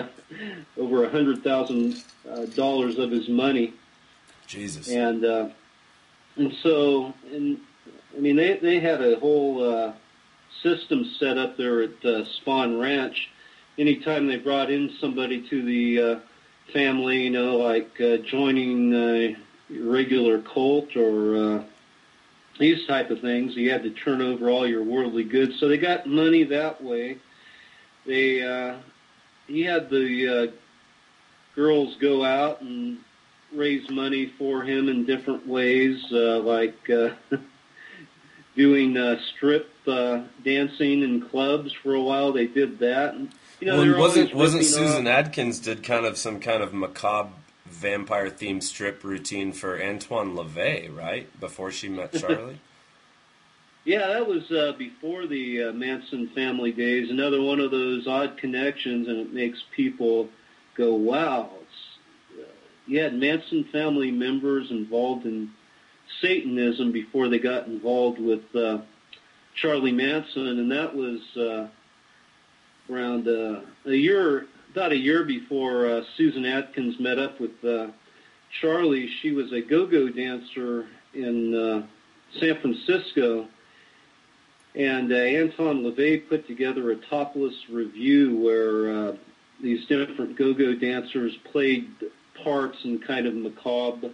$100,000 of his money. Jesus. And so, I mean, they had a whole system set up there at Spawn Ranch. Anytime they brought in somebody to the family, like joining a regular cult or these type of things, you had to turn over all your worldly goods. So they got money that way. He had the girls go out and raise money for him in different ways, like doing strip dancing in clubs for a while. They did that. And, wasn't Susan Atkins did kind of some kind of macabre vampire-themed strip routine for Antoine LaVey, right? Before she met Charlie? Yeah, that was before the Manson family days. Another one of those odd connections, and it makes people go, wow. You had Manson family members involved in Satanism before they got involved with Charlie Manson, and that was around about a year before Susan Atkins met up with Charlie. She was a go-go dancer in San Francisco, and Anton LaVey put together a topless review where these different go-go dancers played parts in kind of macabre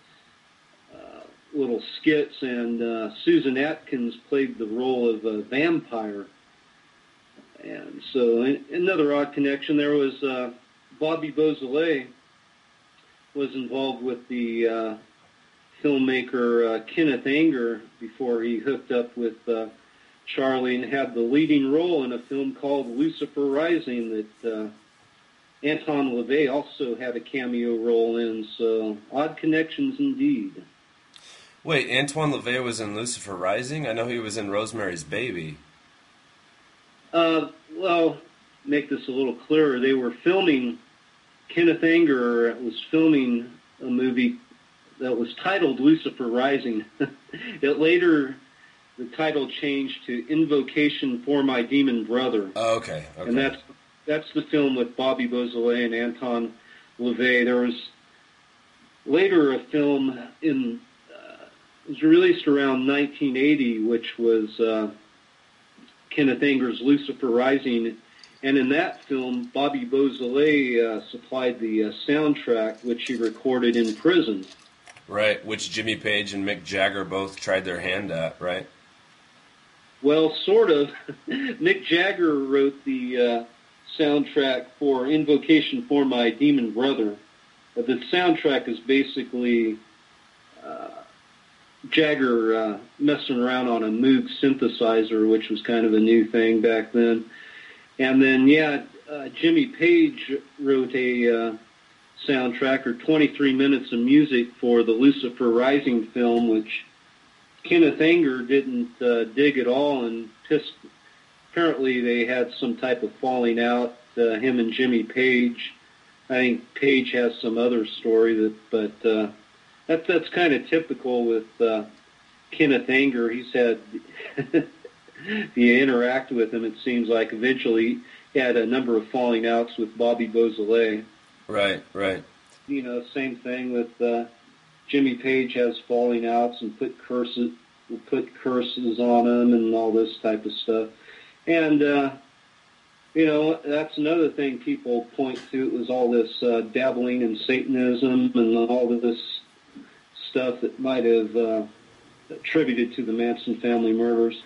little skits, and Susan Atkins played the role of a vampire. And so another odd connection there was Bobby Beausoleil was involved with the filmmaker Kenneth Anger before he hooked up with Charlie, and had the leading role in a film called Lucifer Rising that Anton LaVey also had a cameo role in. So odd connections indeed. Wait, Antoine LaVey was in Lucifer Rising? I know he was in Rosemary's Baby. Well, make this a little clearer, they were filming, Kenneth Anger was filming a movie that was titled Lucifer Rising. It later, the title changed to Invocation for My Demon Brother. Oh, okay. And that's the film with Bobby Beausoleil and Anton LaVey. There was later a film it was released around 1980, which was Kenneth Anger's Lucifer Rising. And in that film, Bobby Beausoleil supplied the soundtrack, which he recorded in prison. Right, which Jimmy Page and Mick Jagger both tried their hand at, right? Well, sort of. Mick Jagger wrote the soundtrack for Invocation for My Demon Brother. The soundtrack is basically Jagger messing around on a Moog synthesizer, which was kind of a new thing back then. And then, Jimmy Page wrote a soundtrack, or 23 minutes of music, for the Lucifer Rising film, which Kenneth Anger didn't dig at all, and apparently they had some type of falling out, him and Jimmy Page. I think Page has some other story, but that's kind of typical with Kenneth Anger. He's had, if you interact with him, it seems like eventually he had a number of falling outs with Bobby Beausoleil. Right. You know, same thing with Jimmy Page has falling outs and put curses on him and all this type of stuff. And, that's another thing people point to. It was all this dabbling in Satanism and all this stuff that might have attributed to the Manson family murders.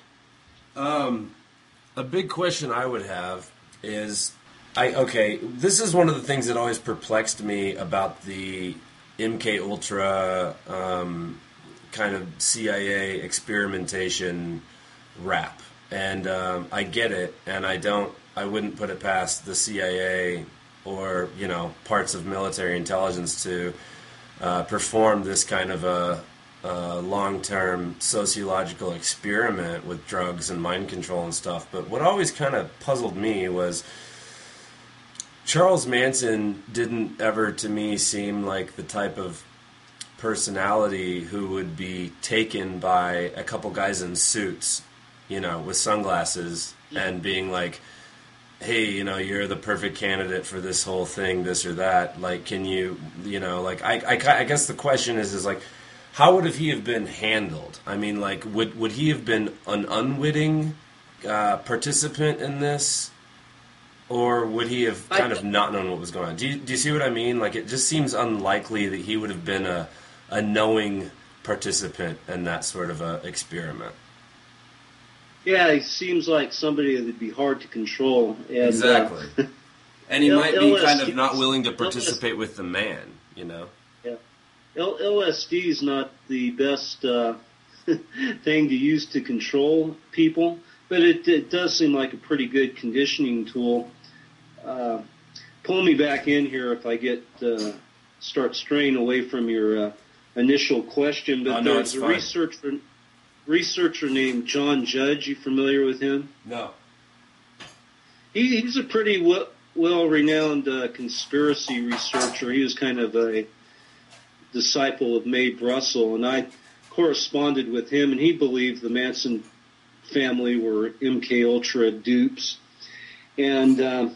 A big question I would have is, this is one of the things that always perplexed me about the MK Ultra kind of CIA experimentation rap. And I get it, and I wouldn't put it past the CIA or, parts of military intelligence to perform this kind of a long-term sociological experiment with drugs and mind control and stuff. But what always kind of puzzled me was Charles Manson didn't ever, to me, seem like the type of personality who would be taken by a couple guys in suits, with sunglasses and being like, hey, you're the perfect candidate for this whole thing, this or that. Like, can you, I guess the question is like, how would he have been handled? I mean, like, would he have been an unwitting participant in this? Or would he have kind of not known what was going on? Do you see what I mean? Like, it just seems unlikely that he would have been a knowing participant in that sort of a experiment. Yeah, he seems like somebody that would be hard to control. And, exactly. And he might be kind of not willing to participate with the man, Yeah. LSD is not the best thing to use to control people, but it does seem like a pretty good conditioning tool. Pull me back in here if I start straying away from your initial question. But there's a researcher named John Judge. You familiar with him? No. He's a pretty well-renowned conspiracy researcher. He was kind of a disciple of Mae Brussel, and I corresponded with him, and he believed the Manson family were MK Ultra dupes. And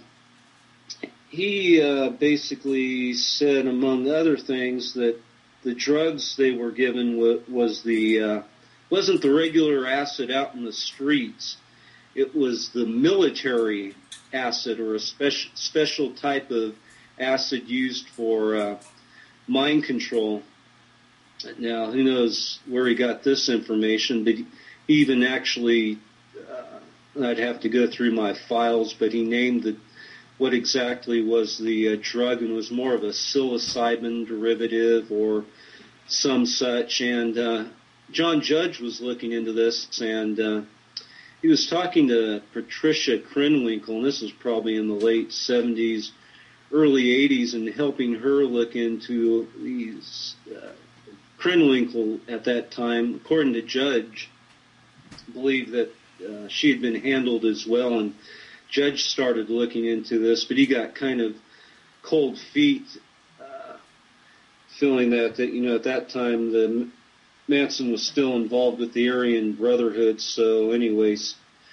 he basically said, among other things, that the drugs they were given wasn't the regular acid out in the streets. It was the military acid, or a special type of acid used for mind control. Now, who knows where he got this information, but he even actually, I'd have to go through my files, but he named what exactly was the drug, and it was more of a psilocybin derivative or some such. And John Judge was looking into this, and he was talking to Patricia Krenwinkel, and this was probably in the late 70s, early 80s, and helping her look into these. Krenwinkel at that time, according to Judge, believed that she had been handled as well, and Judge started looking into this, but he got kind of cold feet, feeling that at that time Manson was still involved with the Aryan Brotherhood. So, anyways,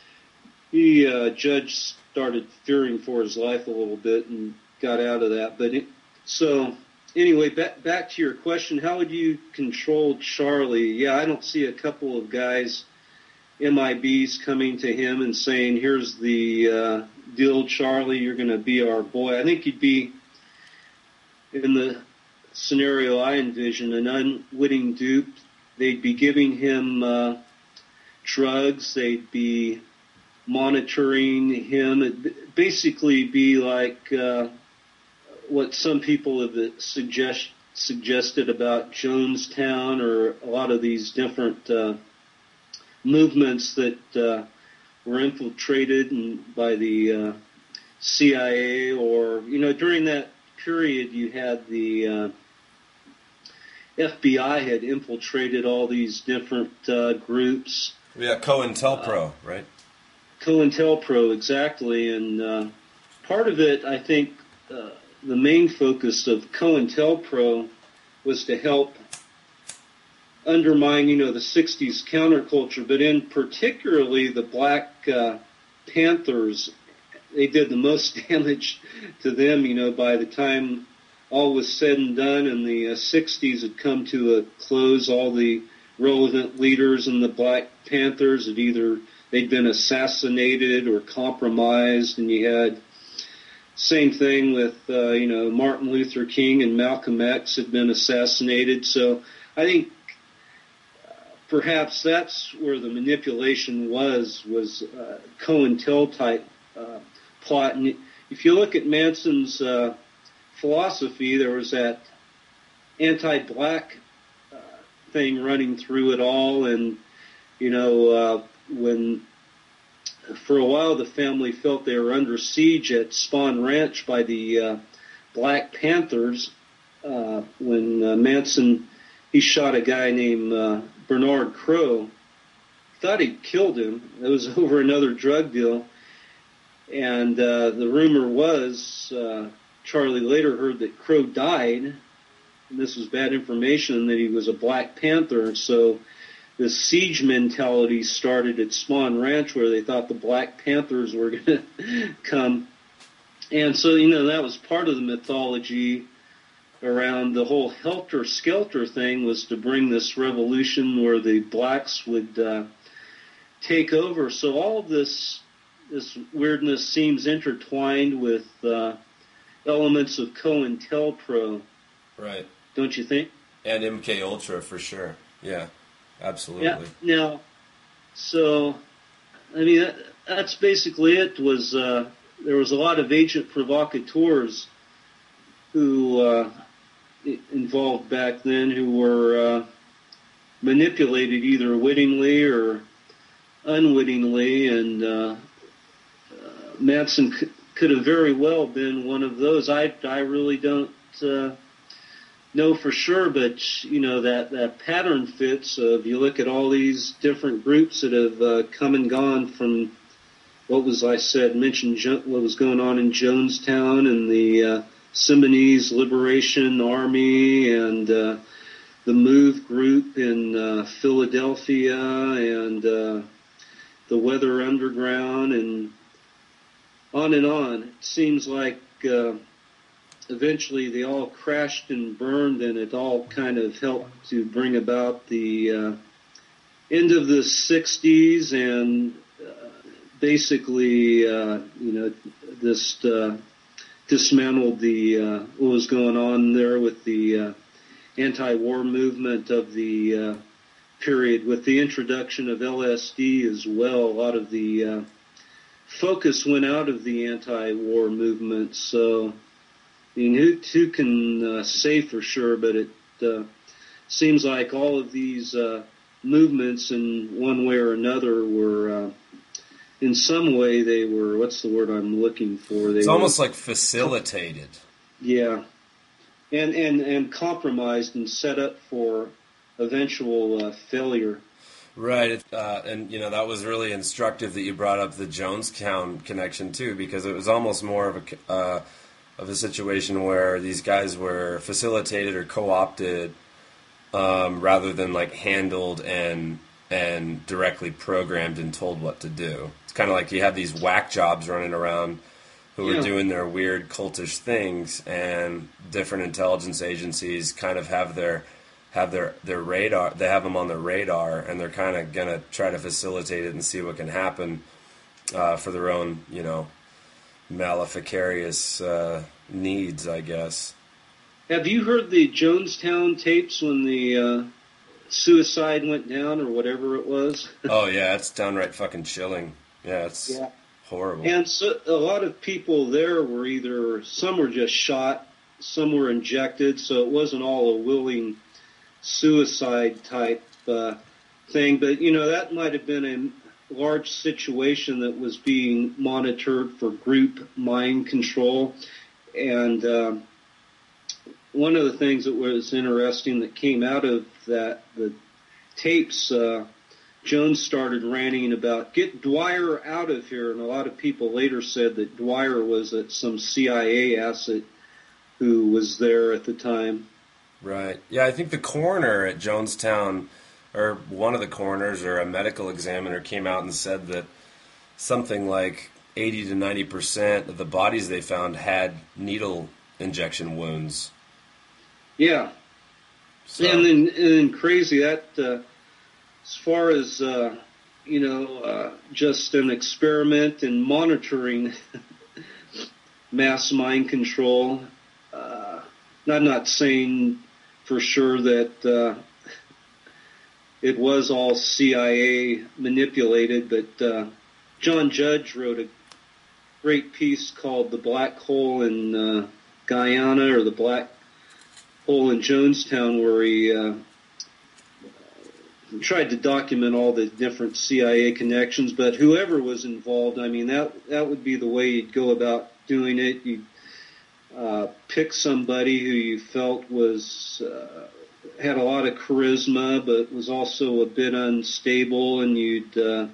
Judge started fearing for his life a little bit and got out of that. Anyway, back to your question, how would you control Charlie? Yeah, I don't see a couple of guys, MIBs, coming to him and saying, here's the deal, Charlie, you're going to be our boy. I think he'd be, in the scenario I envision, an unwitting dupe. They'd be giving him drugs. They'd be monitoring him. It'd basically be like what some people have suggested about Jonestown, or a lot of these different movements that were infiltrated by the CIA, or, during that period you had the FBI had infiltrated all these different groups. Yeah, COINTELPRO, right? COINTELPRO, exactly. And part of it, I think, the main focus of COINTELPRO was to help undermine, the 60s counterculture, but in particularly the Black Panthers. They did the most damage to them, by the time all was said and done, and the 60s had come to a close. All the relevant leaders in the Black Panthers had they'd been assassinated or compromised, and you had same thing with, Martin Luther King and Malcolm X had been assassinated. So I think perhaps that's where the manipulation was COINTEL type plot. And if you look at Manson's philosophy, there was that anti-black thing running through it all. And, when for a while the family felt they were under siege at Spahn Ranch by the Black Panthers, when Manson, he shot a guy named Bernard Crowe. Thought he'd killed him. It was over another drug deal. And the rumor was, Charlie later heard that Crowe died, and this was bad information, and that he was a Black Panther. So this siege mentality started at Spahn Ranch, where they thought the Black Panthers were going to come. And so, that was part of the mythology around the whole helter-skelter thing, was to bring this revolution where the blacks would take over. So all of this weirdness seems intertwined with elements of COINTELPRO. Right. Don't you think? And MK Ultra, for sure. Yeah, absolutely. Yeah. Now, so, that's basically it. There was a lot of agent provocateurs who involved back then, who were manipulated either wittingly or unwittingly, and Manson could have very well been one of those. I really don't know for sure, but that pattern fits. If you look at all these different groups that have come and gone from what was mentioned what was going on in Jonestown, and the Symbionese Liberation Army, and the MOVE group in Philadelphia, and the Weather Underground, and on and on. It seems like eventually they all crashed and burned, and it all kind of helped to bring about the end of the 60s, and basically, this dismantled what was going on there with the anti-war movement of the period. With the introduction of LSD as well, a lot of the focus went out of the anti-war movement. So, who can say for sure, but it seems like all of these movements, in one way or another, were in some way, they were, what's the word I'm looking for? It's almost like facilitated. Yeah. And compromised and set up for eventual failure. Right, and that was really instructive that you brought up the Jonestown connection too, because it was almost more of a situation where these guys were facilitated or co-opted rather than like handled and directly programmed and told what to do. It's kind of like you have these whack jobs running around who are doing their weird cultish things, and different intelligence agencies kind of have their radar. They have them on their radar, and they're kind of gonna try to facilitate it and see what can happen for their own, malefacarious needs, I guess. Have you heard the Jonestown tapes when the suicide went down or whatever it was? Oh yeah, it's downright fucking chilling. Yeah, it's horrible. And so a lot of people there were some were just shot, some were injected, so it wasn't all a willing suicide type thing. But, that might have been a large situation that was being monitored for group mind control. And one of the things that was interesting that came out of the tapes, Jones started ranting about, get Dwyer out of here. And a lot of people later said that Dwyer was some CIA asset who was there at the time. Right. Yeah, I think the coroner at Jonestown, or one of the coroners or a medical examiner, came out and said that something like 80 to 90% of the bodies they found had needle injection wounds. Yeah. So. And then crazy that as far as, just an experiment in monitoring mass mind control, I'm not saying for sure that it was all CIA manipulated, but John Judge wrote a great piece called The Black Hole in Guyana, or The Black Hole in Jonestown, where he tried to document all the different CIA connections. But whoever was involved, I mean, that would be the way you'd go about doing it. You'd pick somebody who you felt was had a lot of charisma, but was also a bit unstable, and you'd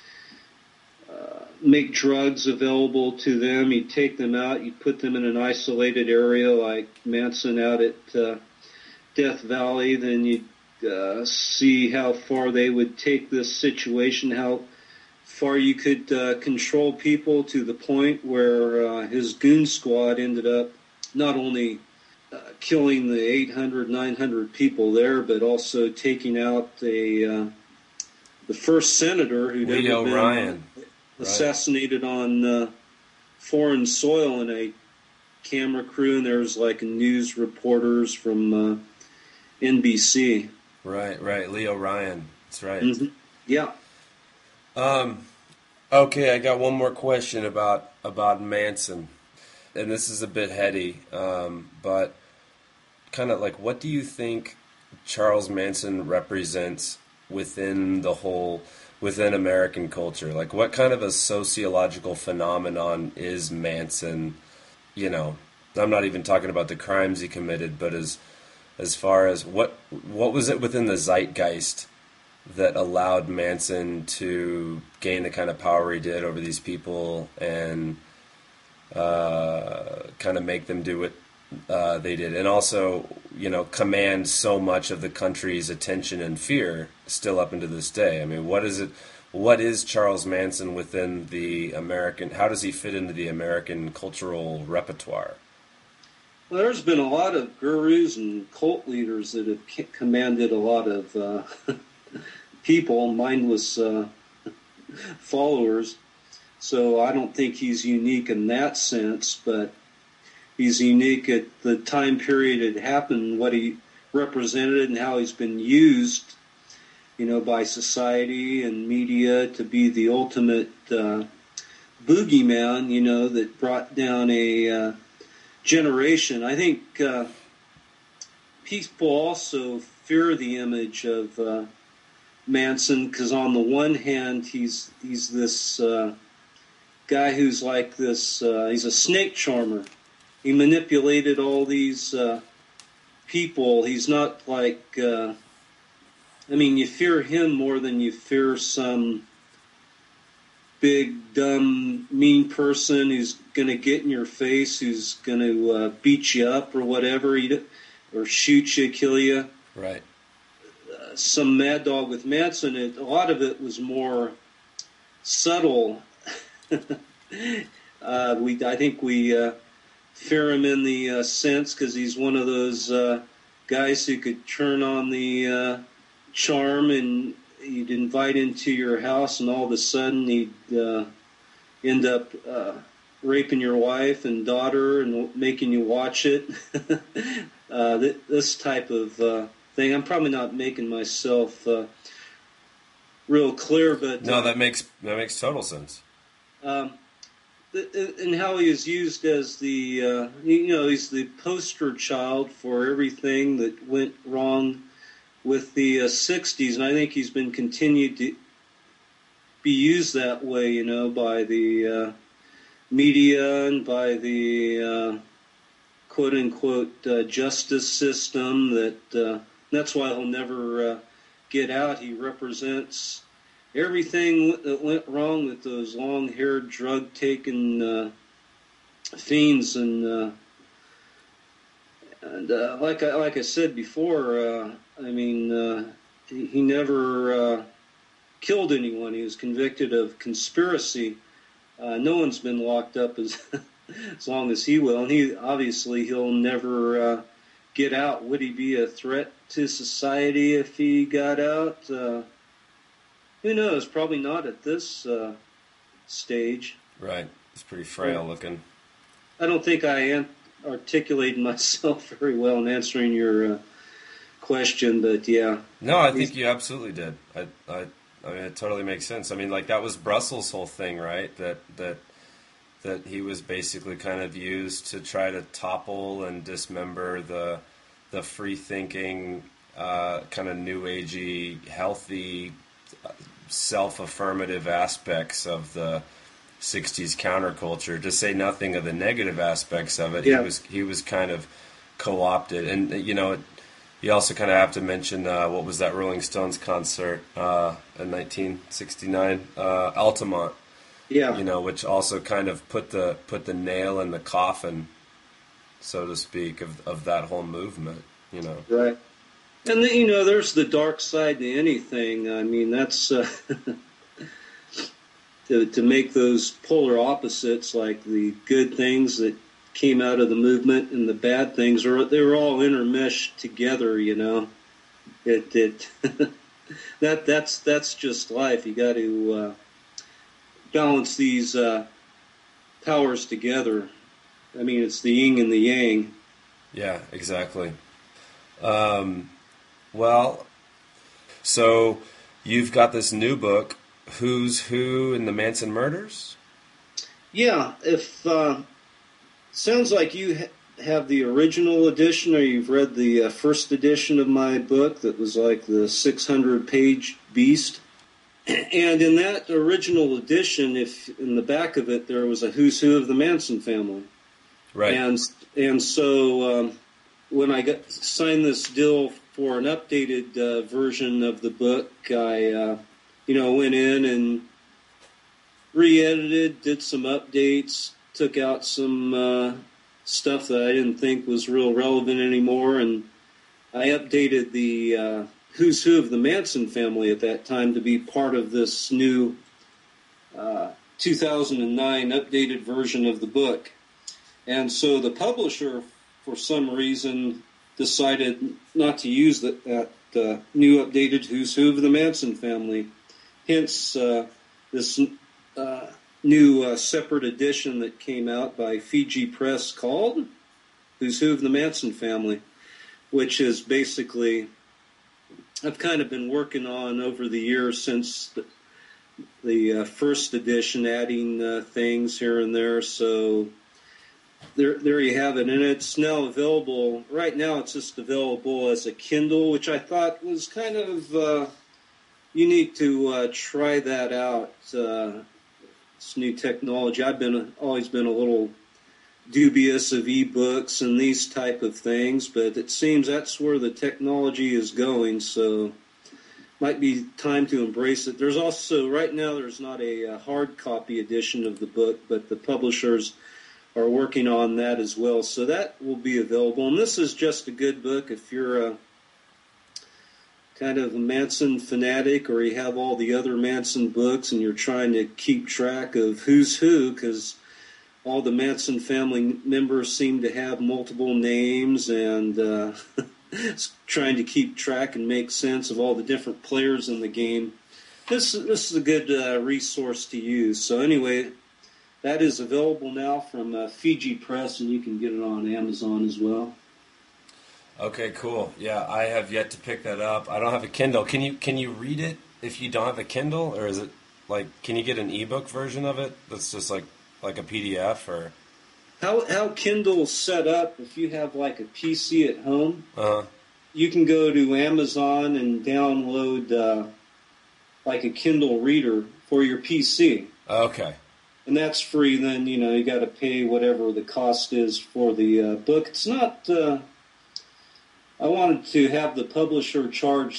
make drugs available to them. You'd take them out. You'd put them in an isolated area like Manson out at Death Valley. Then you'd see how far they would take this situation, how far you could control people, to the point where his goon squad ended up not only killing the 800, 900 people there, but also taking out the first senator who'd Leo ever been Ryan. assassinated on foreign soil in a camera crew, and there was like news reporters from NBC. Right. Leo Ryan. That's right. Mm-hmm. Yeah. Okay, I got one more question about Manson. And this is a bit heady, but kind of like, what do you think Charles Manson represents within American culture? Like, what kind of a sociological phenomenon is Manson? I'm not even talking about the crimes he committed, but as far as what was it within the zeitgeist that allowed Manson to gain the kind of power he did over these people and kind of make them do what they did, and also, command so much of the country's attention and fear still up into this day? I mean, what is Charles Manson within the American, how does he fit into the American cultural repertoire? Well, there's been a lot of gurus and cult leaders that have commanded a lot of people, mindless followers. So I don't think he's unique in that sense, but he's unique at the time period it happened, what he represented, and how he's been used, by society and media to be the ultimate boogeyman, that brought down a generation. I think people also fear the image of Manson, because on the one hand, he's this guy who's like this, he's a snake charmer. He manipulated all these people. He's not like I mean, you fear him more than you fear some big, dumb, mean person who's going to get in your face, who's going to beat you up or whatever, or shoot you, kill you. Right. Some Mad Dog with Manson, a lot of it was more subtle. I think we fear him in the sense because he's one of those guys who could turn on the charm, and you'd invite into your house, and all of a sudden he'd end up raping your wife and daughter and making you watch it. This type of thing. I'm probably not making myself real clear, but no, that makes total sense. And how he is used as the he's the poster child for everything that went wrong with the 60s, and I think he's been continued to be used that way, by the media and by the quote-unquote justice system. That's why he'll never get out. He represents everything that went wrong with those long-haired, drug-taking fiends, and like I said before, he never killed anyone. He was convicted of conspiracy. No one's been locked up as long as he will, and he'll never get out. Would he be a threat to society if he got out? Who knows? Probably not at this stage. Right. It's pretty frail looking. I don't think I articulated myself very well in answering your question, but yeah. No, I think you absolutely did. I mean, it totally makes sense. I mean, like, that was Brussels' whole thing, right? That he was basically kind of used to try to topple and dismember the free-thinking, kind of new agey, healthy, self-affirmative aspects of the 60s counterculture, to say nothing of the negative aspects of it. Yeah. He was kind of co-opted. And, you also kind of have to mention, what was that Rolling Stones concert in 1969? Altamont. Yeah. Which also kind of put the nail in the coffin, so to speak, of that whole movement, Right. And there's the dark side to anything. I mean, that's to make those polar opposites, like the good things that came out of the movement and the bad things, they were all intermeshed together. That's just life. You got to balance these powers together. I mean, it's the yin and the yang. Yeah, exactly. Well, so you've got this new book, Who's Who in the Manson Murders? Yeah, if sounds like you have the original edition, or you've read the first edition of my book that was like the 600-page beast. And in that original edition, if in the back of it there was a who's who of the Manson family. Right. And so when I signed this deal for an updated version of the book, I went in and re-edited, did some updates, took out some stuff that I didn't think was real relevant anymore, and I updated the who's who of the Manson family at that time to be part of this new 2009 updated version of the book. And so the publisher, for some reason, decided not to use that new updated who's who of the Manson family. Hence, this new separate edition that came out by Fiji Press called Who's Who of the Manson Family, which is basically, I've kind of been working on over the years since the first edition, adding things here and there. So there you have it. And it's now available. Right now it's just available as a Kindle, which I thought was kind of unique to try that out. This new technology. I've always been a little dubious of ebooks and these type of things, but it seems that's where the technology is going. So might be time to embrace it. There's also, right now, there's not a hard copy edition of the book, but the publishers are working on that as well. So that will be available. And this is just a good book if you're a kind of a Manson fanatic, or you have all the other Manson books and you're trying to keep track of who's who, because all the Manson family members seem to have multiple names, and trying to keep track and make sense of all the different players in the game. This is a good resource to use. So anyway, that is available now from Fiji Press, and you can get it on Amazon as well. Okay, cool. Yeah, I have yet to pick that up. I don't have a Kindle. Can you read it if you don't have a Kindle, or is it like, can you get an ebook version of it that's just like a PDF, or how Kindle's set up? If you have like a PC at home, you can go to Amazon and download like a Kindle reader for your PC. Okay. And that's free. Then you got to pay whatever the cost is for the book. It's not. I wanted to have the publisher charge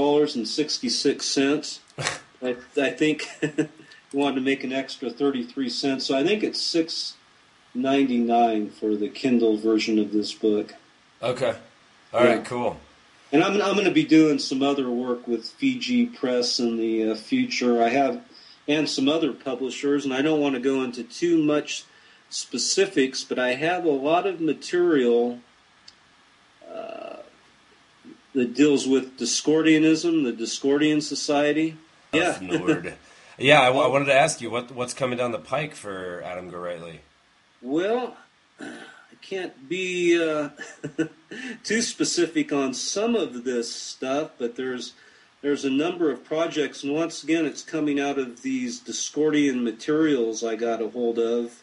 $6.66. I think wanted to make an extra 33 cents. So I think it's $6.99 for the Kindle version of this book. Okay. All right, cool. And I'm going to be doing some other work with Fiji Press in the future. And some other publishers, and I don't want to go into too much specifics, but I have a lot of material that deals with Discordianism, the Discordian Society. Yeah. Lord. Yeah, I wanted to ask you, what's coming down the pike for Adam Gorightly? Well, I can't be too specific on some of this stuff, but there's a number of projects, and once again, it's coming out of these Discordian materials I got a hold of.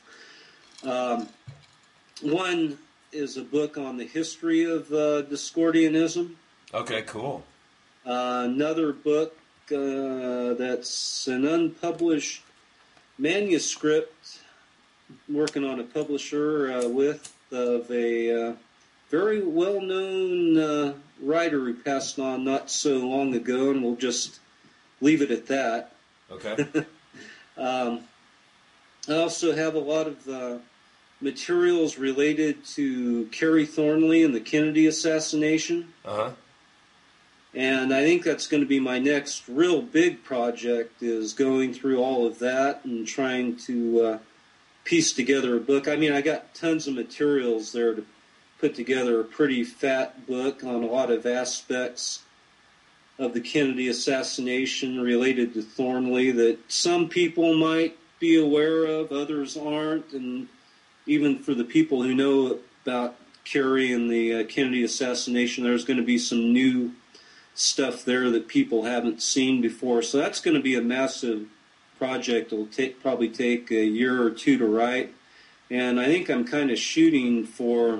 One is a book on the history of Discordianism. Okay, cool. Another book that's an unpublished manuscript, working on a publisher of a very well-known writer who passed on not so long ago, and we'll just leave it at that. Okay. I also have a lot of materials related to Kerry Thornley and the Kennedy assassination. Uh-huh. And I think that's going to be my next real big project, is going through all of that and trying to piece together a book. I mean, I got tons of materials there to put together a pretty fat book on a lot of aspects of the Kennedy assassination related to Thornley that some people might be aware of, others aren't. And even for the people who know about Kerry and the Kennedy assassination, there's going to be some new stuff there that people haven't seen before. So that's going to be a massive project. It'll probably take a year or two to write. And I think I'm kind of shooting for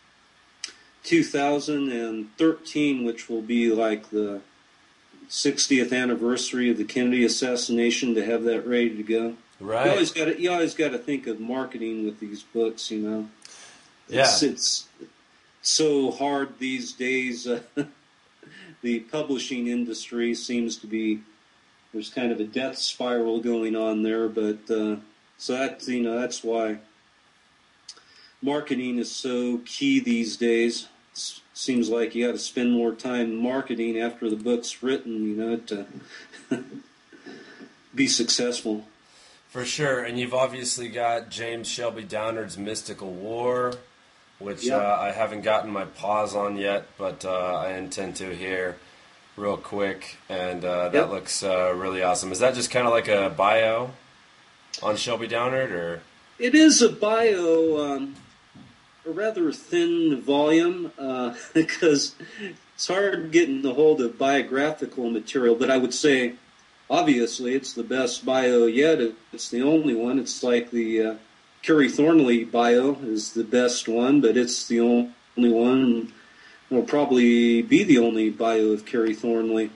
2013, which will be like the 60th anniversary of the Kennedy assassination, to have that ready to go. Right. You always got to think of marketing with these books, Yeah. It's so hard these days. The publishing industry seems to be, there's kind of a death spiral going on there, but so that's why marketing is so key these days. It seems like you got to spend more time marketing after the book's written, to be successful. For sure, and you've obviously got James Shelby Downard's Mystical War, which I haven't gotten my paws on yet, but I intend to here real quick, and that looks really awesome. Is that just kind of like a bio on Shelby Downard, or? It is a bio, a rather thin volume, because it's hard getting a hold of biographical material, but I would say, obviously, it's the best bio yet. It's the only one. It's like the Kerry Thornley bio is the best one, but it's the only one. It'll probably be the only bio of Kerry Thornley.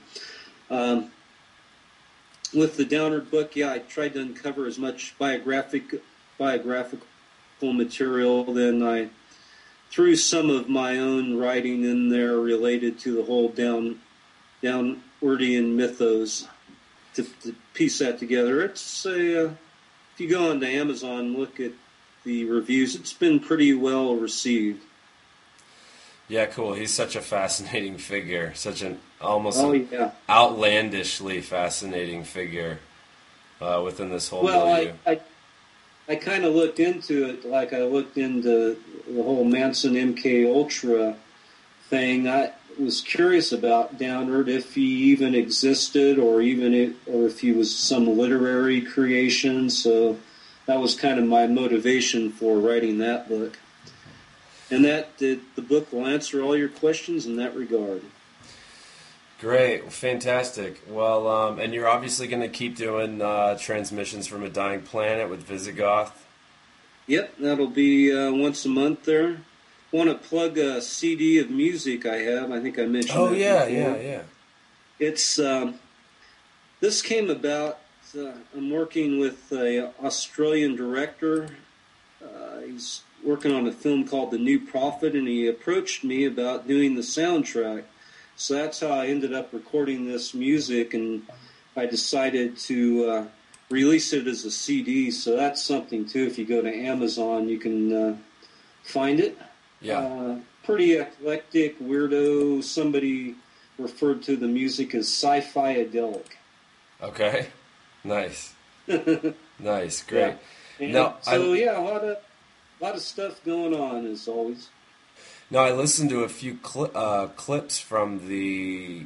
With the Downard book, I tried to uncover as much biographical material. Then I threw some of my own writing in there related to the whole Downard Wordian mythos to piece that together. It's if you go onto Amazon and look at the reviews, it's been pretty well received. Yeah, cool. He's such a fascinating figure, such an almost outlandishly fascinating figure within this whole milieu. I kind of looked into it like I looked into the whole Manson MK Ultra thing. I was curious about Downward, if he even existed, or if he was some literary creation. So that was kind of my motivation for writing that book. And the book will answer all your questions in that regard. Great, fantastic. Well, and you're obviously going to keep doing transmissions from a dying planet with Visigoth. Yep, that'll be once a month there. Want to plug a CD of music I have. I think I mentioned. Oh, that yeah. before. It's this came about. I'm working with an Australian director. He's working on a film called The New Prophet, and he approached me about doing the soundtrack. So that's how I ended up recording this music, and I decided to release it as a CD. So that's something, too. If you go to Amazon, you can find it. Yeah. Pretty eclectic, weirdo. Somebody referred to the music as sci-fi-adelic. Okay. Nice. Nice. Great. Yeah. A lot of stuff going on, as always. Now, I listened to a few clips from the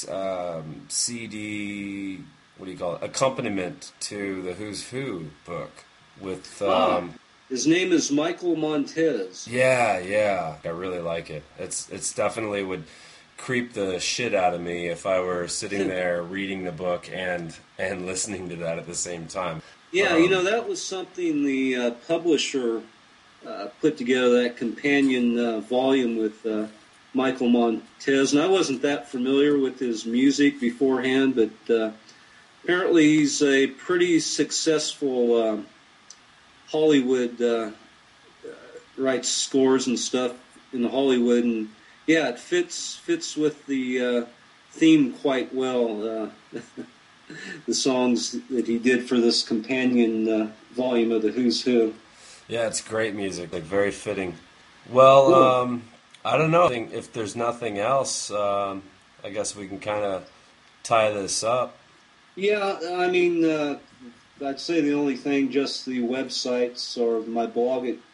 CD, what do you call it, accompaniment to the Who's Who book with... his name is Michael Montez. Yeah. I really like it. It's definitely would creep the shit out of me if I were sitting there reading the book and listening to that at the same time. Yeah, that was something the publisher put together, that companion volume with Michael Montez. And I wasn't that familiar with his music beforehand, but apparently he's a pretty successful Hollywood, writes scores and stuff in Hollywood. And yeah, it fits with the theme quite well, the songs that he did for this companion volume of the Who's Who. Yeah, it's great music, like very fitting. Well, cool. I don't know if there's nothing else. I guess we can kind of tie this up. Yeah, I mean, I'd say the only thing, just the websites or my blog at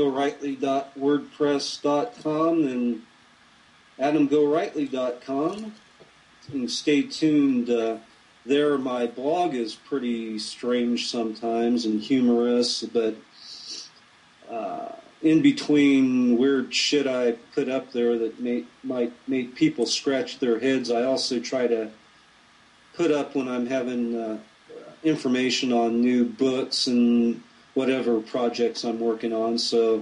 gorightly.wordpress.com and adamgorightly.com. And stay tuned. There, my blog is pretty strange sometimes and humorous, but in between weird shit I put up there that might make people scratch their heads, I also try to put up when I'm having information on new books and whatever projects I'm working on, so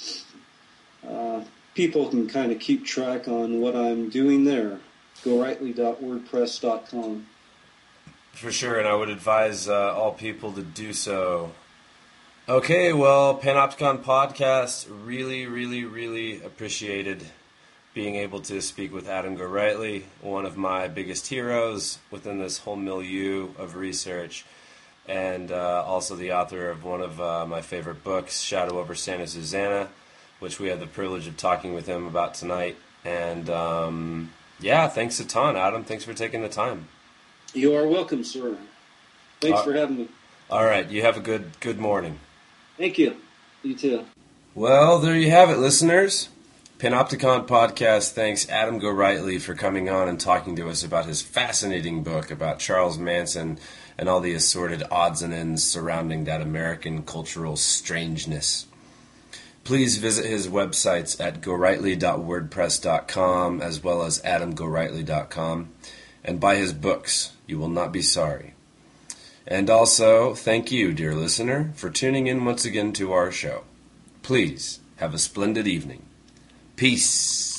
people can kind of keep track on what I'm doing there. gorightly.wordpress.com. For sure, and I would advise all people to do so. Okay, well, Panopticon Podcast, really, really, really appreciated being able to speak with Adam Gorightly, one of my biggest heroes within this whole milieu of research, and also the author of one of my favorite books, Shadow over Santa Susana, which we had the privilege of talking with him about tonight. And thanks a ton, Adam. Thanks for taking the time. You are welcome, sir. Thanks for having me. All right, you have a good morning. Thank you. You too. Well, there you have it, listeners. Panopticon Podcast thanks Adam Gorightly for coming on and talking to us about his fascinating book about Charles Manson and all the assorted odds and ends surrounding that American cultural strangeness. Please visit his websites at gorightly.wordpress.com as well as adamgorightly.com and buy his books. You will not be sorry. And also, thank you, dear listener, for tuning in once again to our show. Please have a splendid evening. Peace.